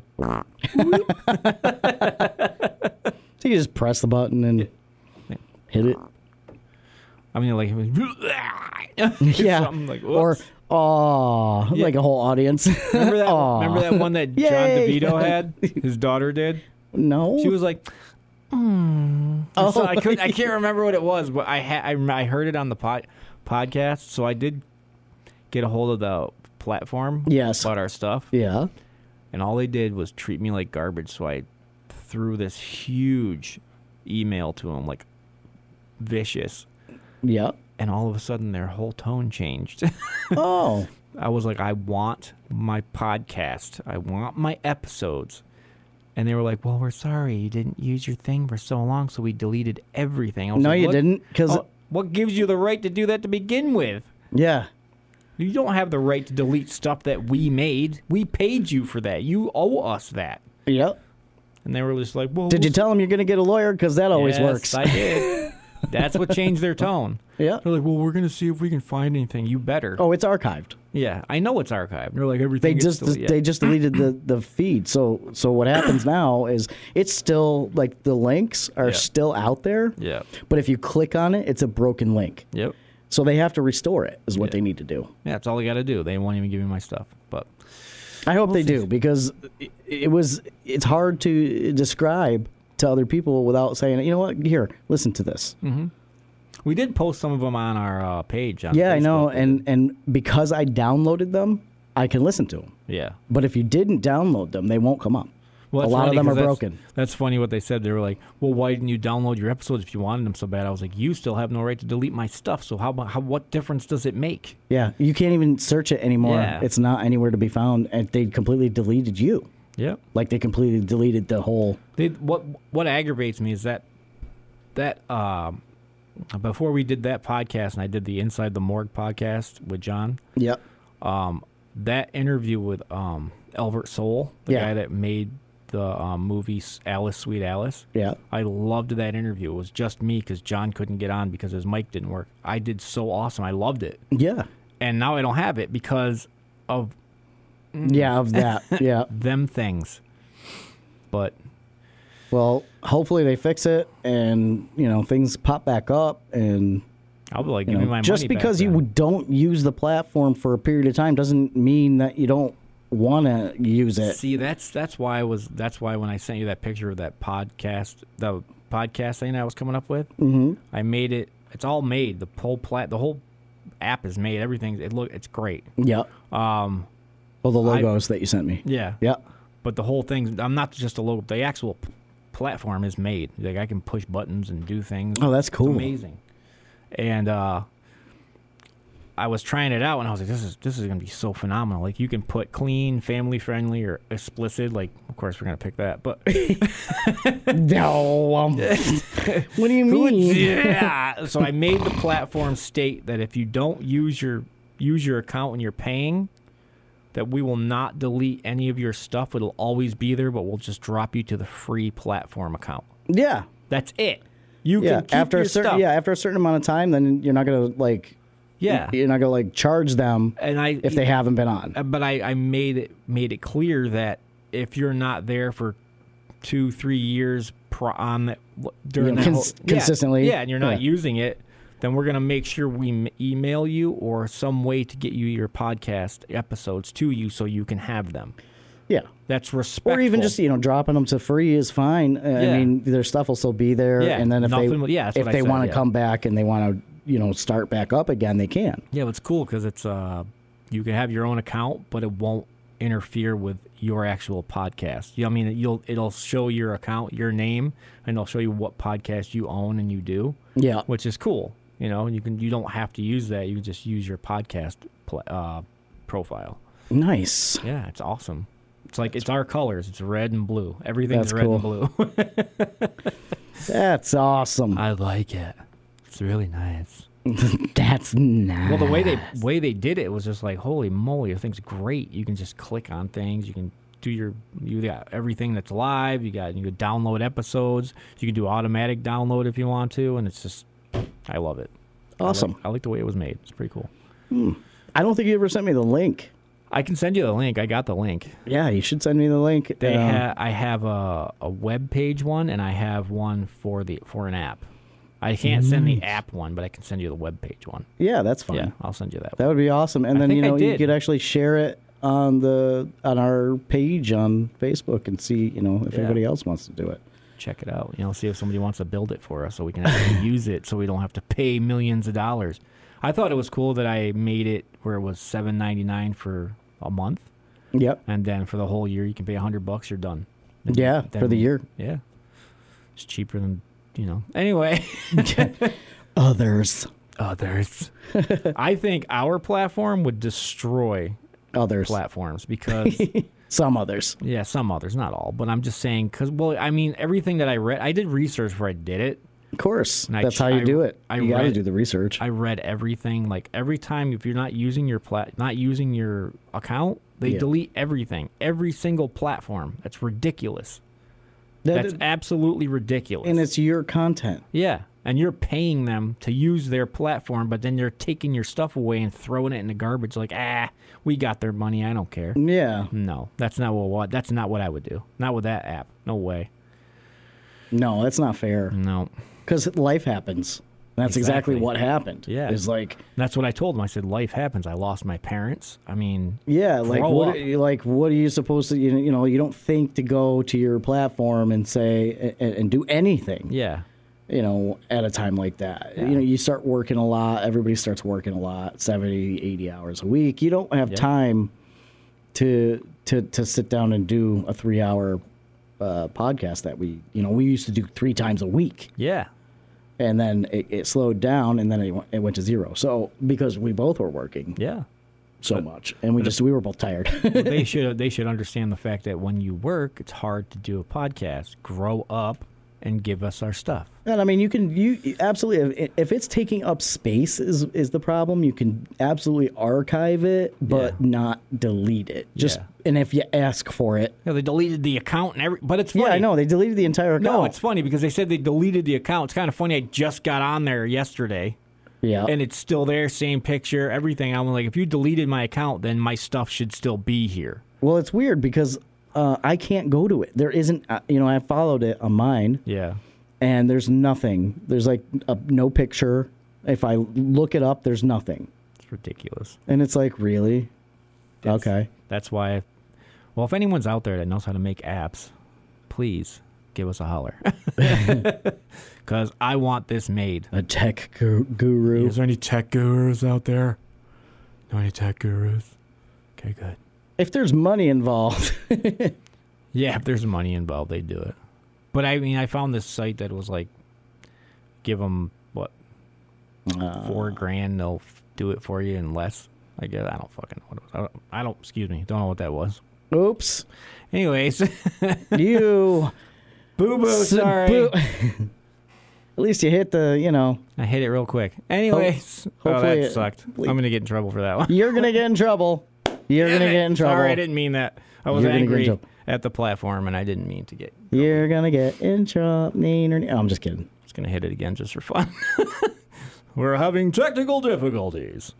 So you just press the button and hit it. I mean, like. Yeah. Something like. Or Whoops. oh, Yeah. like a whole audience. Remember that? Aw. Remember that one that John Yay. DeVito had? His daughter did. No. She was like. Mm. Oh. So I could. I can't remember what it was, but I had. I, I heard it on the pod, podcast, so I did get a hold of the platform. Yes. About our stuff. Yeah. And all they did was treat me like garbage, so I threw this huge email to them, like vicious. Yeah. And all of a sudden, their whole tone changed. Oh. I was like, I want my podcast. I want my episodes. And they were like, well, we're sorry. You didn't use your thing for so long, so we deleted everything. I was No, like, you what? didn't, 'cause- Oh, what gives you the right to do that to begin with? Yeah. You don't have the right to delete stuff that we made. We paid you for that. You owe us that. Yep. And they were just like, well, Did you we'll tell them you're going to get a lawyer? Because that always yes, works. I did. That's what changed their tone. Yeah. They're like, well, we're going to see if we can find anything. You better. Oh, it's archived. Yeah, I know it's archived. They're like, They everything is just still, yeah. they just deleted the, the feed. So so what happens now is it's still like the links are Yeah. still out there. Yeah. But if you click on it, it's a broken link. Yep. So they have to restore it. Is what Yeah. they need to do. Yeah, that's all they got to do. They won't even give me my stuff. But I hope We'll they see. do because it, it was it's hard to describe to other people without saying, you know what, here, listen to this. we did post some of them on our uh, page. On Yeah, I know, Facebook. and and because I downloaded them, I can listen to them. yeah. But if you didn't download them, they won't come up. Well, a that's lot of funny them are 'cause that's- broken. That's funny what they said. They were like, "Well, why didn't you download your episodes if you wanted them so bad?" I was like, "You still have no right to delete my stuff. So how about how? What difference does it make?" Yeah, you can't even search it anymore. Yeah. It's not anywhere to be found, and they completely deleted you. Yep. Like they completely deleted the whole. They, what what aggravates me is that that um, before we did that podcast and I did the Inside the Morgue podcast with John, Yep. um, that interview with um, Elbert Soul, the Yeah. guy that made the um, movie Alice, Sweet Alice. Yeah. I loved that interview. It was just me because John couldn't get on because his mic didn't work. I did so awesome. I loved it. Yeah. And now I don't have it because of Yeah. Of that. Yeah. them things. But Well, hopefully they fix it, and you know things pop back up, and I'll be like, you give know, me my just money because back you then. don't use the platform for a period of time doesn't mean that you don't want to use it. See, that's that's why I was. That's why when I sent you that picture of that podcast, the podcast thing I was coming up with, mm-hmm. I made it. It's all made. The whole plat, the whole app is made. Everything. It look. It's great. Yeah. Um. Well, the logos that you sent me. Yeah. Yeah. But the whole thing. I'm not just a logo. The actual p- platform is made. Like I can push buttons and do things. Oh, that's cool. It's amazing. And uh, I was trying it out, and I was like, "This is this is gonna be so phenomenal! Like you can put clean, family friendly, or explicit. Like, of course, we're gonna pick that. But No. Um, what do you mean? yeah. So I made the platform state that if you don't use your use your account when you're paying, that we will not delete any of your stuff. It'll always be there, but we'll just drop you to the free platform account. Yeah. That's it. You Yeah. can keep After your a certain stuff. yeah after a certain amount of time, then you're not gonna like Yeah. you're not gonna like charge them And I if they haven't been on. Uh, but I, I made it made it clear that if you're not there for two three years pro- on the, during Yeah, that cons- whole, yeah, consistently. yeah, and you're not Yeah. using it, then we're gonna make sure we m- email you or some way to get you your podcast episodes to you so you can have them. Yeah. That's respectful. Or even just you know dropping them to free is fine. Uh, Yeah. I mean, their stuff will still be there, Yeah, and then if they nothing will- yeah, that's if what I they said, want to yeah. come back and they want to you know start back up again, they can. yeah, it's cool because it's uh you can have your own account, but it won't interfere with your actual podcast. You know, what I mean, you'll it'll show your account, your name, and it'll show you what podcast you own and you do. Yeah. Which is cool. You know, you can you don't have to use that. You can just use your podcast pl- uh, profile. Nice. Yeah, it's awesome. It's like it's our colors. It's red and blue. Everything's That's red cool. and blue. That's awesome. I like it. It's really nice. That's nice. Well, the way they way they did it was just like, holy moly, everything's great. You can just click on things. You can do your you got everything that's live. You got you can download episodes. You can do automatic download if you want to, and it's just I love it. Awesome. I like, I like the way it was made. It's pretty cool. I don't think you ever sent me the link. I can send you the link. I got the link. Yeah, you should send me the link. They Um, ha- I have a, a web page one, and I have one for the for an app. I can't send the app one, but I can send you the web page one. Yeah, that's fine. Yeah, I'll send you that. That would be awesome. And I then think you I know you did. could actually share it on the on our page on Facebook and see you know if Yeah. anybody else wants to do it. Check it out. You know, see if somebody wants to build it for us, so we can actually use it, so we don't have to pay millions of dollars. I thought it was cool that I made it where it was seven ninety nine for a month, Yep. and then for the whole year you can pay a hundred bucks. You're done. And Yeah, then- for the year. Yeah, it's cheaper than you know. Anyway. Others. Others. I think our platform would destroy Others. platforms because, Some others. yeah, some others, not all, but I'm just saying because, well, I mean, everything that I read, I did research before I did it. Of course. And I That's ch- how you I- do it. I you got to read- do the research. I read everything. Like every time, if you're not using your plat, not using your account, They Yeah. delete everything, every single platform. That's ridiculous. That- That's absolutely ridiculous. and it's your content. yeah, and you're paying them to use their platform, but then they're taking your stuff away and throwing it in the garbage. Like, ah, we got their money. I don't care. Yeah. No, that's not what. That's not what I would do. Not with that app. No way. No, that's not fair. No. Because life happens. That's exactly. Exactly. what happened. Yeah. It's like, That's what I told him. I said, life happens. I lost my parents. I mean, yeah, like Grow what? up. Like what are you supposed to? You know, you know, you don't think to go to your platform and say and, and do anything. yeah. You know, at a time like that. Yeah. You know, you start working a lot. Everybody starts working a lot, seventy, eighty hours a week. You don't have Yeah. time to to to sit down and do a three hour uh, podcast that we, you know, we used to do three times a week. Yeah. And then it, it slowed down, and then it, went- it went to zero. So because we both were working Yeah. so much, and we just we were both tired. But they should they should understand the fact that when you work, it's hard to do a podcast. Grow up and give us our stuff. And I mean, you can you absolutely if, if it's taking up space is is the problem. You can absolutely archive it, but Yeah. not delete it. Just Yeah. and if you ask for it, Yeah, they deleted the account and every. But it's funny. yeah, I know they deleted the entire account. No, it's funny because they said they deleted the account. It's kind of funny. I just got on there yesterday, yeah, and it's still there, same picture, everything. I'm like, if you deleted my account, then my stuff should still be here. well, it's weird because uh, I can't go to it. There isn't, uh, you know, I followed it on mine, Yeah. and there's nothing. There's like a, no picture. If I look it up, there's nothing, It's ridiculous. and it's like really, That's- okay. That's why. I, well, if anyone's out there that knows how to make apps, please give us a holler. Because I want this made. A tech gu- guru. Is there any tech gurus out there? No any tech gurus? Okay, good. If there's money involved, Yeah, if there's money involved, they do it. But I mean, I found this site that was like, give them what, uh, four grand, they'll f- do it for you in less. I guess I don't fucking know what it was. I don't, I don't. Excuse me, don't know what that was. oops, Anyways, you. boo boo. s- Sorry, boo- At least you hit the, you know, I hit it real quick. Anyways, oh, hopefully that it- sucked. I'm gonna get in trouble for that one. you're gonna get in trouble. You're Damn gonna it. get in trouble. Sorry, I didn't mean that. I was You're gonna get in angry trouble. at the platform, and I didn't mean to get. You're gonna get in trouble. Oh, I'm just kidding. Just gonna hit it again just for fun. We're having technical difficulties.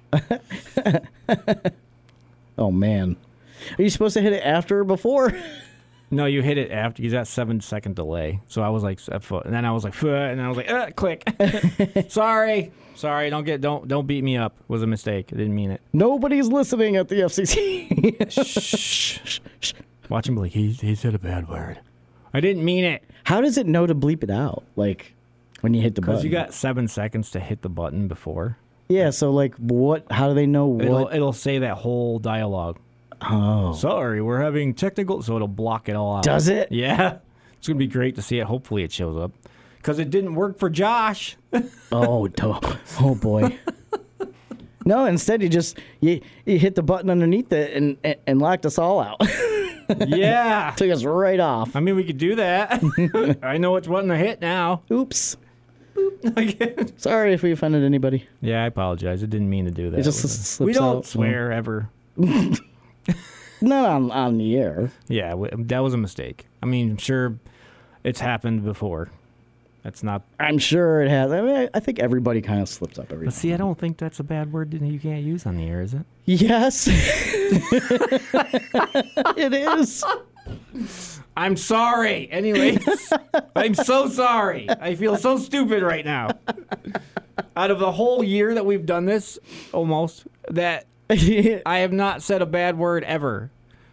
Oh man, are you supposed to hit it after or before? No, you hit it after. You got seven second delay. So I was like, uh, fu- and then I was like, fu- and then I was like, uh, click. Sorry, sorry. Don't get, don't, don't beat me up. It was a mistake. I didn't mean it. Nobody's listening at the F C C. Shh. Watch him be like, he, he said a bad word. I didn't mean it. How does it know to bleep it out? Like when you hit the Because button. you got seven seconds to hit the button before. yeah. So like, what? How do they know what? It'll, it'll say that whole dialogue. oh, Sorry, we're having technical. So it'll block it all out. does it? Yeah. It's going to be great to see it. Hopefully it shows up. Because it didn't work for Josh. Oh, do- oh boy. No, instead you just you, you hit the button underneath it and, and, and locked us all out. Yeah. Took us right off. I mean, we could do that. I know which button to hit now. Oops. Sorry if we offended anybody. Yeah, I apologize. I didn't mean to do that. It just slips we don't out. swear ever. Not on, on the air. Yeah, w- that was a mistake. I mean, I'm sure it's happened before. That's not. I'm sure it has. I mean, I, I think everybody kind of slips up every But see, I don't think that's a bad word that you can't use on the air, is it? Yes. It is. I'm sorry. Anyways, I'm so sorry. I feel so stupid right now. Out of the whole year that we've done this, almost, that I have not said a bad word ever.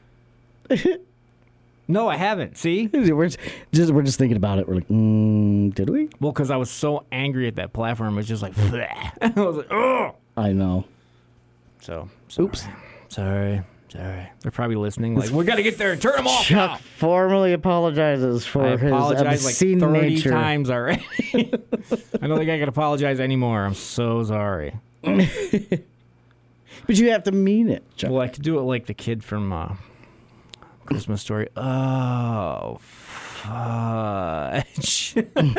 No, I haven't. See? we're just we're just thinking about it. We're like, mm, did we? Well, because I was so angry at that platform, it was just like, I was like, oh. I know. So, sorry. Oops. Sorry. Sorry. They're probably listening. Like, we got to get there and turn them off Chuck now. formally apologizes for I his apologize like obscene thirty nature. times already. I don't think I can apologize anymore. I'm so sorry. But you have to mean it, Chuck. Well, I could do it like the kid from uh, Christmas Story. Oh, fudge.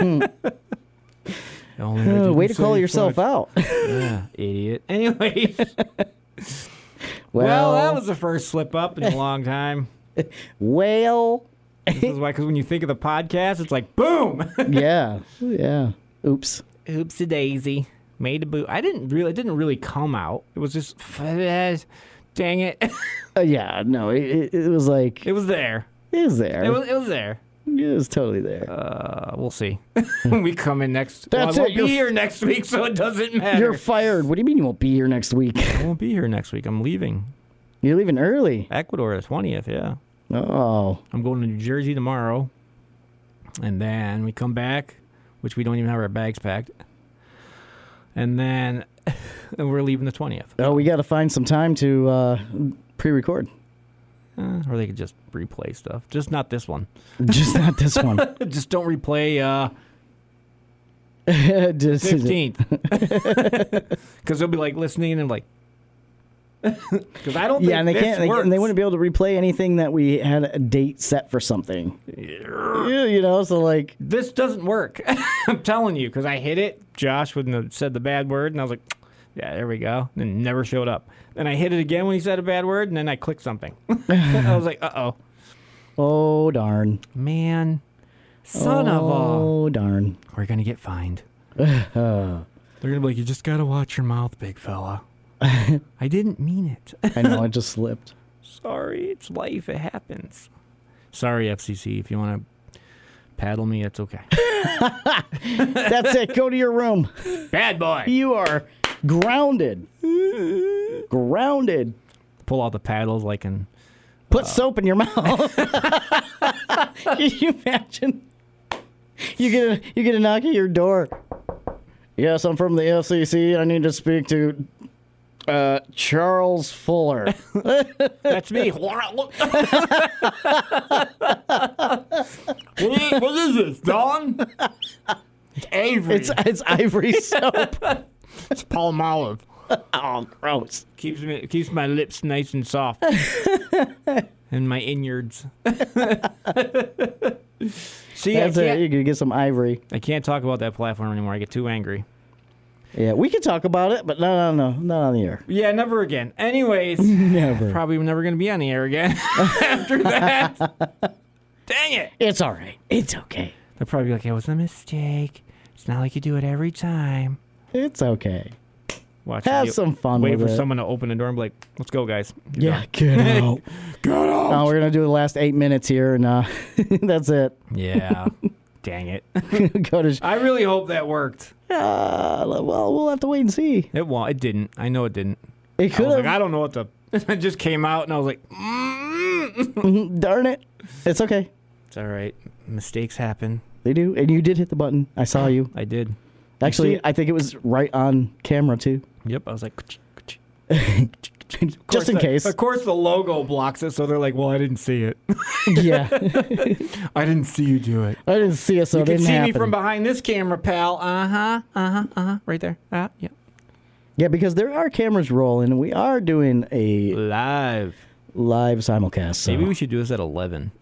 Only I Uh, didn't way to call say yourself fudge. out. Yeah, idiot. Anyways. Well, that was the first slip up in a long time. Well, This is why, because when you think of the podcast, it's like, boom! yeah, yeah. Oops. Oopsie daisy. Made a boo. I didn't really, it didn't really come out. It was just, dang it. Uh, yeah, no, it, it, it was like, It was there. it was there. It was, it was there. It was totally there. Uh, we'll see. When we come in next. That's well, I it, won't you're be f- here next week, so it doesn't matter. You're fired. What do you mean you won't be here next week? I won't be here next week. I'm leaving. You're leaving early. Ecuador the twentieth, yeah. Oh. I'm going to New Jersey tomorrow. And then we come back, which we don't even have our bags packed. And then and we're leaving the twentieth. Oh, we got to find some time to uh, pre-record. Uh, or they could just replay stuff. Just not this one. Just not this one. Just don't replay uh, Just- fifteenth. Because they'll be like listening and like, because I don't think Yeah, and they this can't. They, works. and they wouldn't be able to replay anything that we had a date set for something. Yeah, you know, so like, This doesn't work. I'm telling you, because I hit it. Josh wouldn't have said the bad word, and I was like, yeah, there we go. And it never showed up. Then I hit it again when he said a bad word, and then I clicked something. I was like, uh-oh. oh darn, Man, son of a... oh darn. We're going to get fined. They're going to be like, you just got to watch your mouth, big fella. I didn't mean it. I know, it just slipped. Sorry, it's life. It happens. Sorry, F C C. If you want to paddle me, it's okay. That's it. Go to your room. Bad boy. You are grounded. Grounded. Pull out the paddles like in... Put soap in your mouth. Can you imagine? You get a, you get a knock at your door. Yes, I'm from the F C C. I need to speak to uh, Charles Fuller. That's me. what, is, what is this, Dawn? It's Avery. It's it's ivory soap. It's Palmolive. Oh, gross. Keeps me keeps my lips nice and soft. And my innards. See, I That's it. can't, You can get some ivory. I can't talk about that platform anymore. I get too angry. Yeah, we can talk about it, but no, no, no, not on the air. Yeah, never again. Anyways, Never. probably never going to be on the air again after that. Dang it. It's all right. It's okay. They'll probably be like, it was a mistake. It's not like you do it every time. It's okay. Watch Have you- some fun Wait with for it. someone to open the door and be like, let's go, guys. You're Yeah, done. get out. Get out. No, we're gonna do the last eight minutes here, and uh, that's it. Yeah. Dang it. Go to. I really hope that worked. Uh, well, we'll have to wait and see. It won't. It didn't. I know it didn't. It I could was have. like, I don't know what the... It just came out, and I was like, mm. Darn it. It's okay. It's all right. Mistakes happen. They do, and you did hit the button. I saw you. I did. Actually, see? I think it was right on camera too. Yep. I was like... Just in the- case. Of course, the logo blocks it, so they're like, well, I didn't see it. Yeah. I didn't see you do it. I didn't see it, so You it can didn't see happen. me from behind this camera, pal. Uh-huh, uh-huh, uh-huh. Right there. Uh, yeah. Yeah, because there are cameras rolling, and we are doing a Live. live simulcast. So. Maybe we should do this at eleven.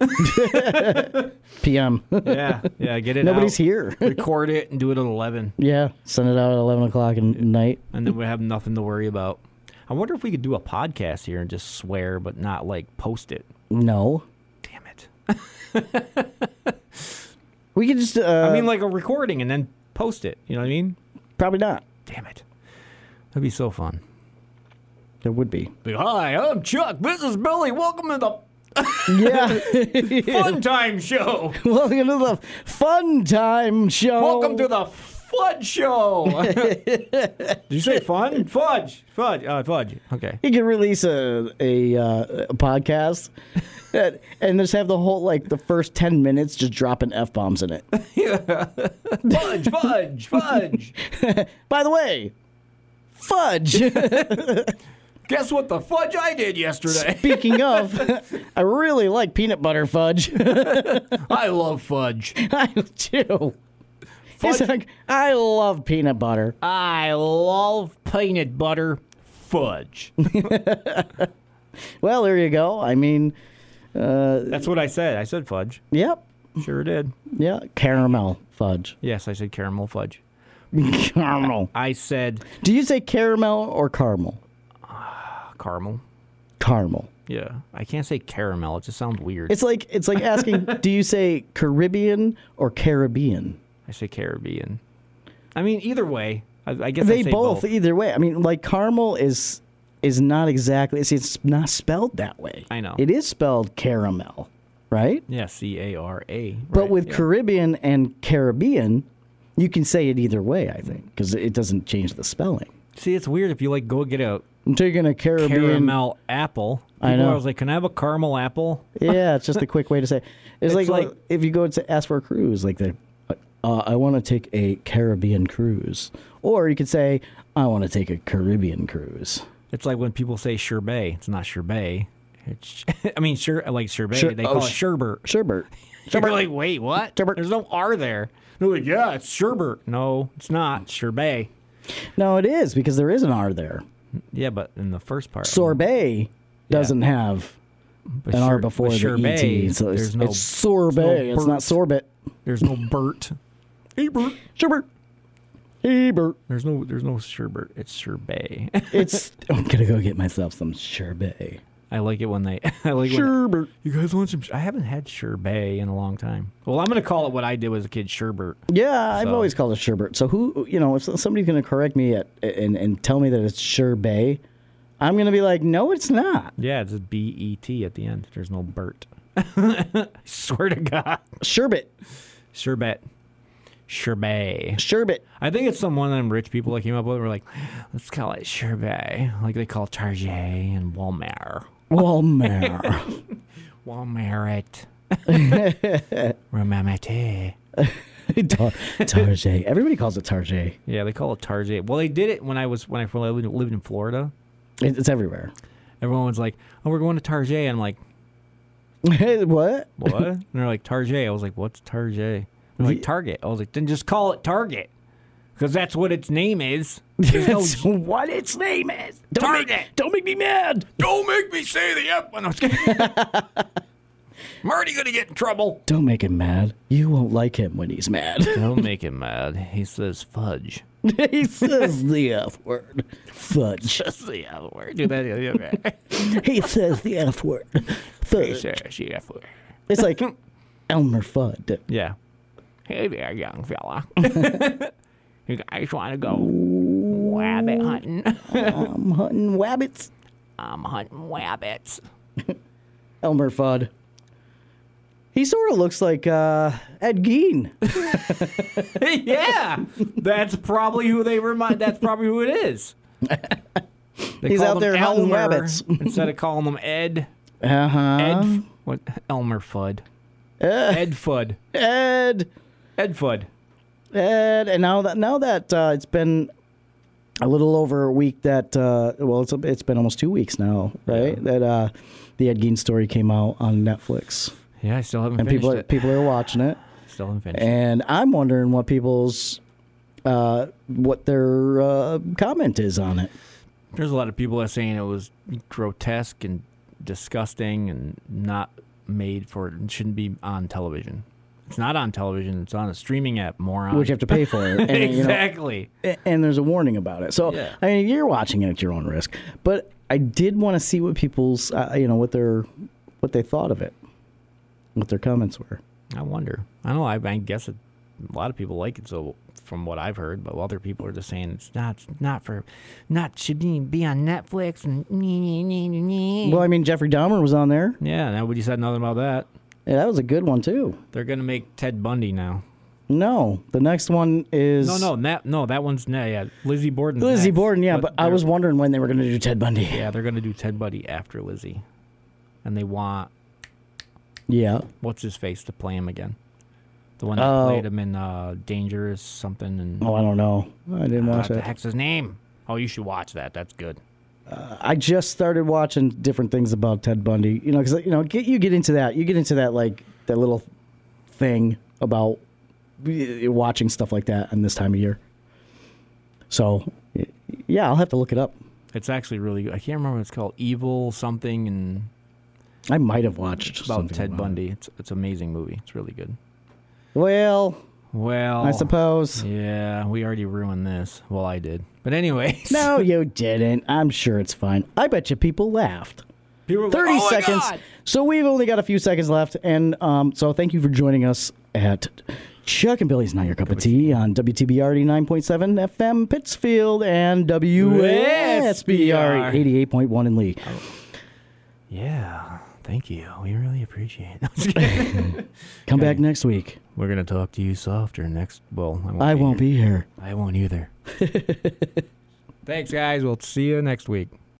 P M yeah, yeah, get it Nobody's out. here. Record it and do it at eleven. Yeah, send it out at eleven o'clock at night. And then we have nothing to worry about. I wonder if we could do a podcast here and just swear, but not, like, post it. No. Damn it. We could just. Uh, I mean, like a recording and then post it. You know what I mean? probably not. Damn it. That'd be so fun. There would be. Like, hi, I'm Chuck. This is Billy. Welcome to the Yeah. Fun Time Show. Welcome to the Fun Time Show. Welcome to the Fudge Show. Did you say fun? Fudge. Fudge. Uh, fudge. Okay. You could release a a, uh, a podcast and, and just have the whole, like, the first ten minutes just dropping F bombs in it. Fudge, fudge, fudge. By the way, fudge. Guess what the fudge I did yesterday? Speaking of, I really like peanut butter fudge. I love fudge. I do. Fudge. It's like, I love peanut butter. I love peanut butter fudge. Well, there you go. I mean, uh, That's what I said. I said fudge. yep. Sure did. Yeah, caramel fudge. Yes, I said caramel fudge. Caramel. I said Do you say caramel or caramel? caramel. caramel. Yeah, I can't say caramel. It just sounds weird. It's like it's like asking, do you say Caribbean or Caribbean? I say Caribbean. I mean, either way, I, I guess They I say both, both. either way. I mean, like caramel is is not exactly. It's, it's not spelled that way. I know. It is spelled caramel, right? Yeah, C A R A. But right, with yeah. Caribbean and Caribbean, you can say it either way. I think because it doesn't change the spelling. See, it's weird if you like go get a I'm taking a Caribbean. caramel apple. People I know. are always like, "Can I have a caramel apple?" Yeah, it's just a quick way to say. It. It's, It's like, like- if you go to ask for a cruise, like the, uh, I want to take a Caribbean cruise, or you could say, I want to take a Caribbean cruise. It's like when people say sherbet. It's not sherbet. It's, I mean, sure, like sherbet. Sher- they oh, call it sh- sherbet. Sherbert. You're like, wait, what? Sherbet. There's no R there. They're like, yeah, it's sherbet. No, it's not sherbet. No, it is because there is an R there. Yeah, but in the first part, Sorbet doesn't have but an R sher- before but the sherbet, E T. So it's, there's no, it's sorbet. no It's not Bert. sorbet. There's no Bert. Hey, Bert. Sherbert. Sherbert. There's no, there's no sherbet. It's sherbet. It's. I'm gonna go get myself some sherbet. I like it when they. I like when Sherbert. you guys want some. I haven't had sherbet in a long time. Well, I'm gonna call it what I did as a kid, sherbet. Yeah, I've So- always called it sherbet. So who, you know, if somebody's going to correct me at, and and tell me that it's sherbet, I'm going to be like, no, it's not. Yeah, it's just B E T at the end. There's no Bert. I swear to God. Sherbet. Sherbet. Sherbet. Sherbet. I think it's some one of them rich people that came up with it. We're like, let's call it sherbet. Like they call Target and Walmart. Walmart. Walmart. Remember it. Tar- Target. Everybody calls it Target. Yeah, they call it Target. Well, they did it when I was when I lived lived in Florida. It- It's everywhere. Everyone was like, "Oh, we're going to Target." And I'm like, What? "What?" And they're like, "Target." I was like, "What's Target?" They're like, "Target." I was like, "Then just call it Target, because that's what its name is." There's no- That's what its name is. Don't Target. Make, don't make me mad. Don't make me say the F when I was kidding. I'm already gonna get in trouble. Don't make him mad. You won't like him when he's mad. Don't make him mad. He says fudge. He says the F word. Fudge. That's the F word. Do that the other way. He says the F word. He Fudge. says the F word. It's like Elmer Fudd. Yeah. Hey there, young fella. You guys want to go rabbit hunting? I'm hunting wabbits. I'm hunting rabbits. Elmer Fudd. He sort of looks like uh, Ed Gein. Yeah, that's probably who they remind. That's probably who it is. They He's call out them there hunting Elmer rabbits. instead of calling them Ed. Uh huh. Ed. What? Elmer Fudd. Ed Fudd. Ed. Ed Fudd. Ed. And now that now that uh, it's been a little over a week that uh, well, it's it's been almost two weeks now, right? Yeah. That uh, the Ed Gein story came out on Netflix, Yeah, I still haven't and finished people are, it. people are watching it. Still haven't finished it. And I'm wondering what people's uh, what their uh, comment is on it. There's a lot of people that are saying it was grotesque and disgusting and not made for it. It shouldn't be on television. It's not on television. It's on a streaming app, moron. Which you have to pay for it. And, you know, exactly. and there's a warning about it. So Yeah. I mean, you're watching it at your own risk. But I did want to see what people's, uh, you know, what their, what they thought of it, what their comments were. I wonder. I don't know. I, I guess it, a lot of people like it. So from what I've heard, but other people are just saying it's not, not for, not should be, be on Netflix and. Well, I mean, Jeffrey Dahmer was on there. Yeah. Nobody said nothing about that. Yeah, that was a good one too. They're gonna make Ted Bundy now. No, the next one is No, no, that no, that one's nah, yeah. Lizzie Borden. Lizzie Borden. Yeah, but, I was wondering when they were going to do Ted Bundy. Yeah, they're gonna do Ted Bundy after Lizzie, and they want Yeah. what's his face to play him again. The one that Oh. played him in uh, Dangerous something and Oh, I don't know. I didn't uh, watch what the it. heck's his name? Oh, you should watch that. That's good. I just started watching different things about Ted Bundy. You know, because you know, get you get into that. You get into that like that little thing about uh, watching stuff like that in this time of year. So, y- yeah, I'll have to look it up. It's actually really good. I can't remember what it's called. Evil something and I might have watched about something Ted about Bundy. It's it's an amazing movie. It's really good. it. Well, Well, I suppose. Yeah, we already ruined this. Well, I did. But anyways. No, you didn't. I'm sure it's fine. I bet you people laughed. People were like, thirty "Oh my seconds. God!" So we've only got a few seconds left. And um, so thank you for joining us at Chuck and Billy's Not Your Cup of Tea on W T B R eighty-nine point seven F M Pittsfield and W S B R eighty-eight point one in Lee. Yeah, thank you. We really appreciate it. Come back next week. We're going to talk to you softer next. Well, I won't, I be, won't here. be here. I won't either. Thanks, guys. We'll see you next week.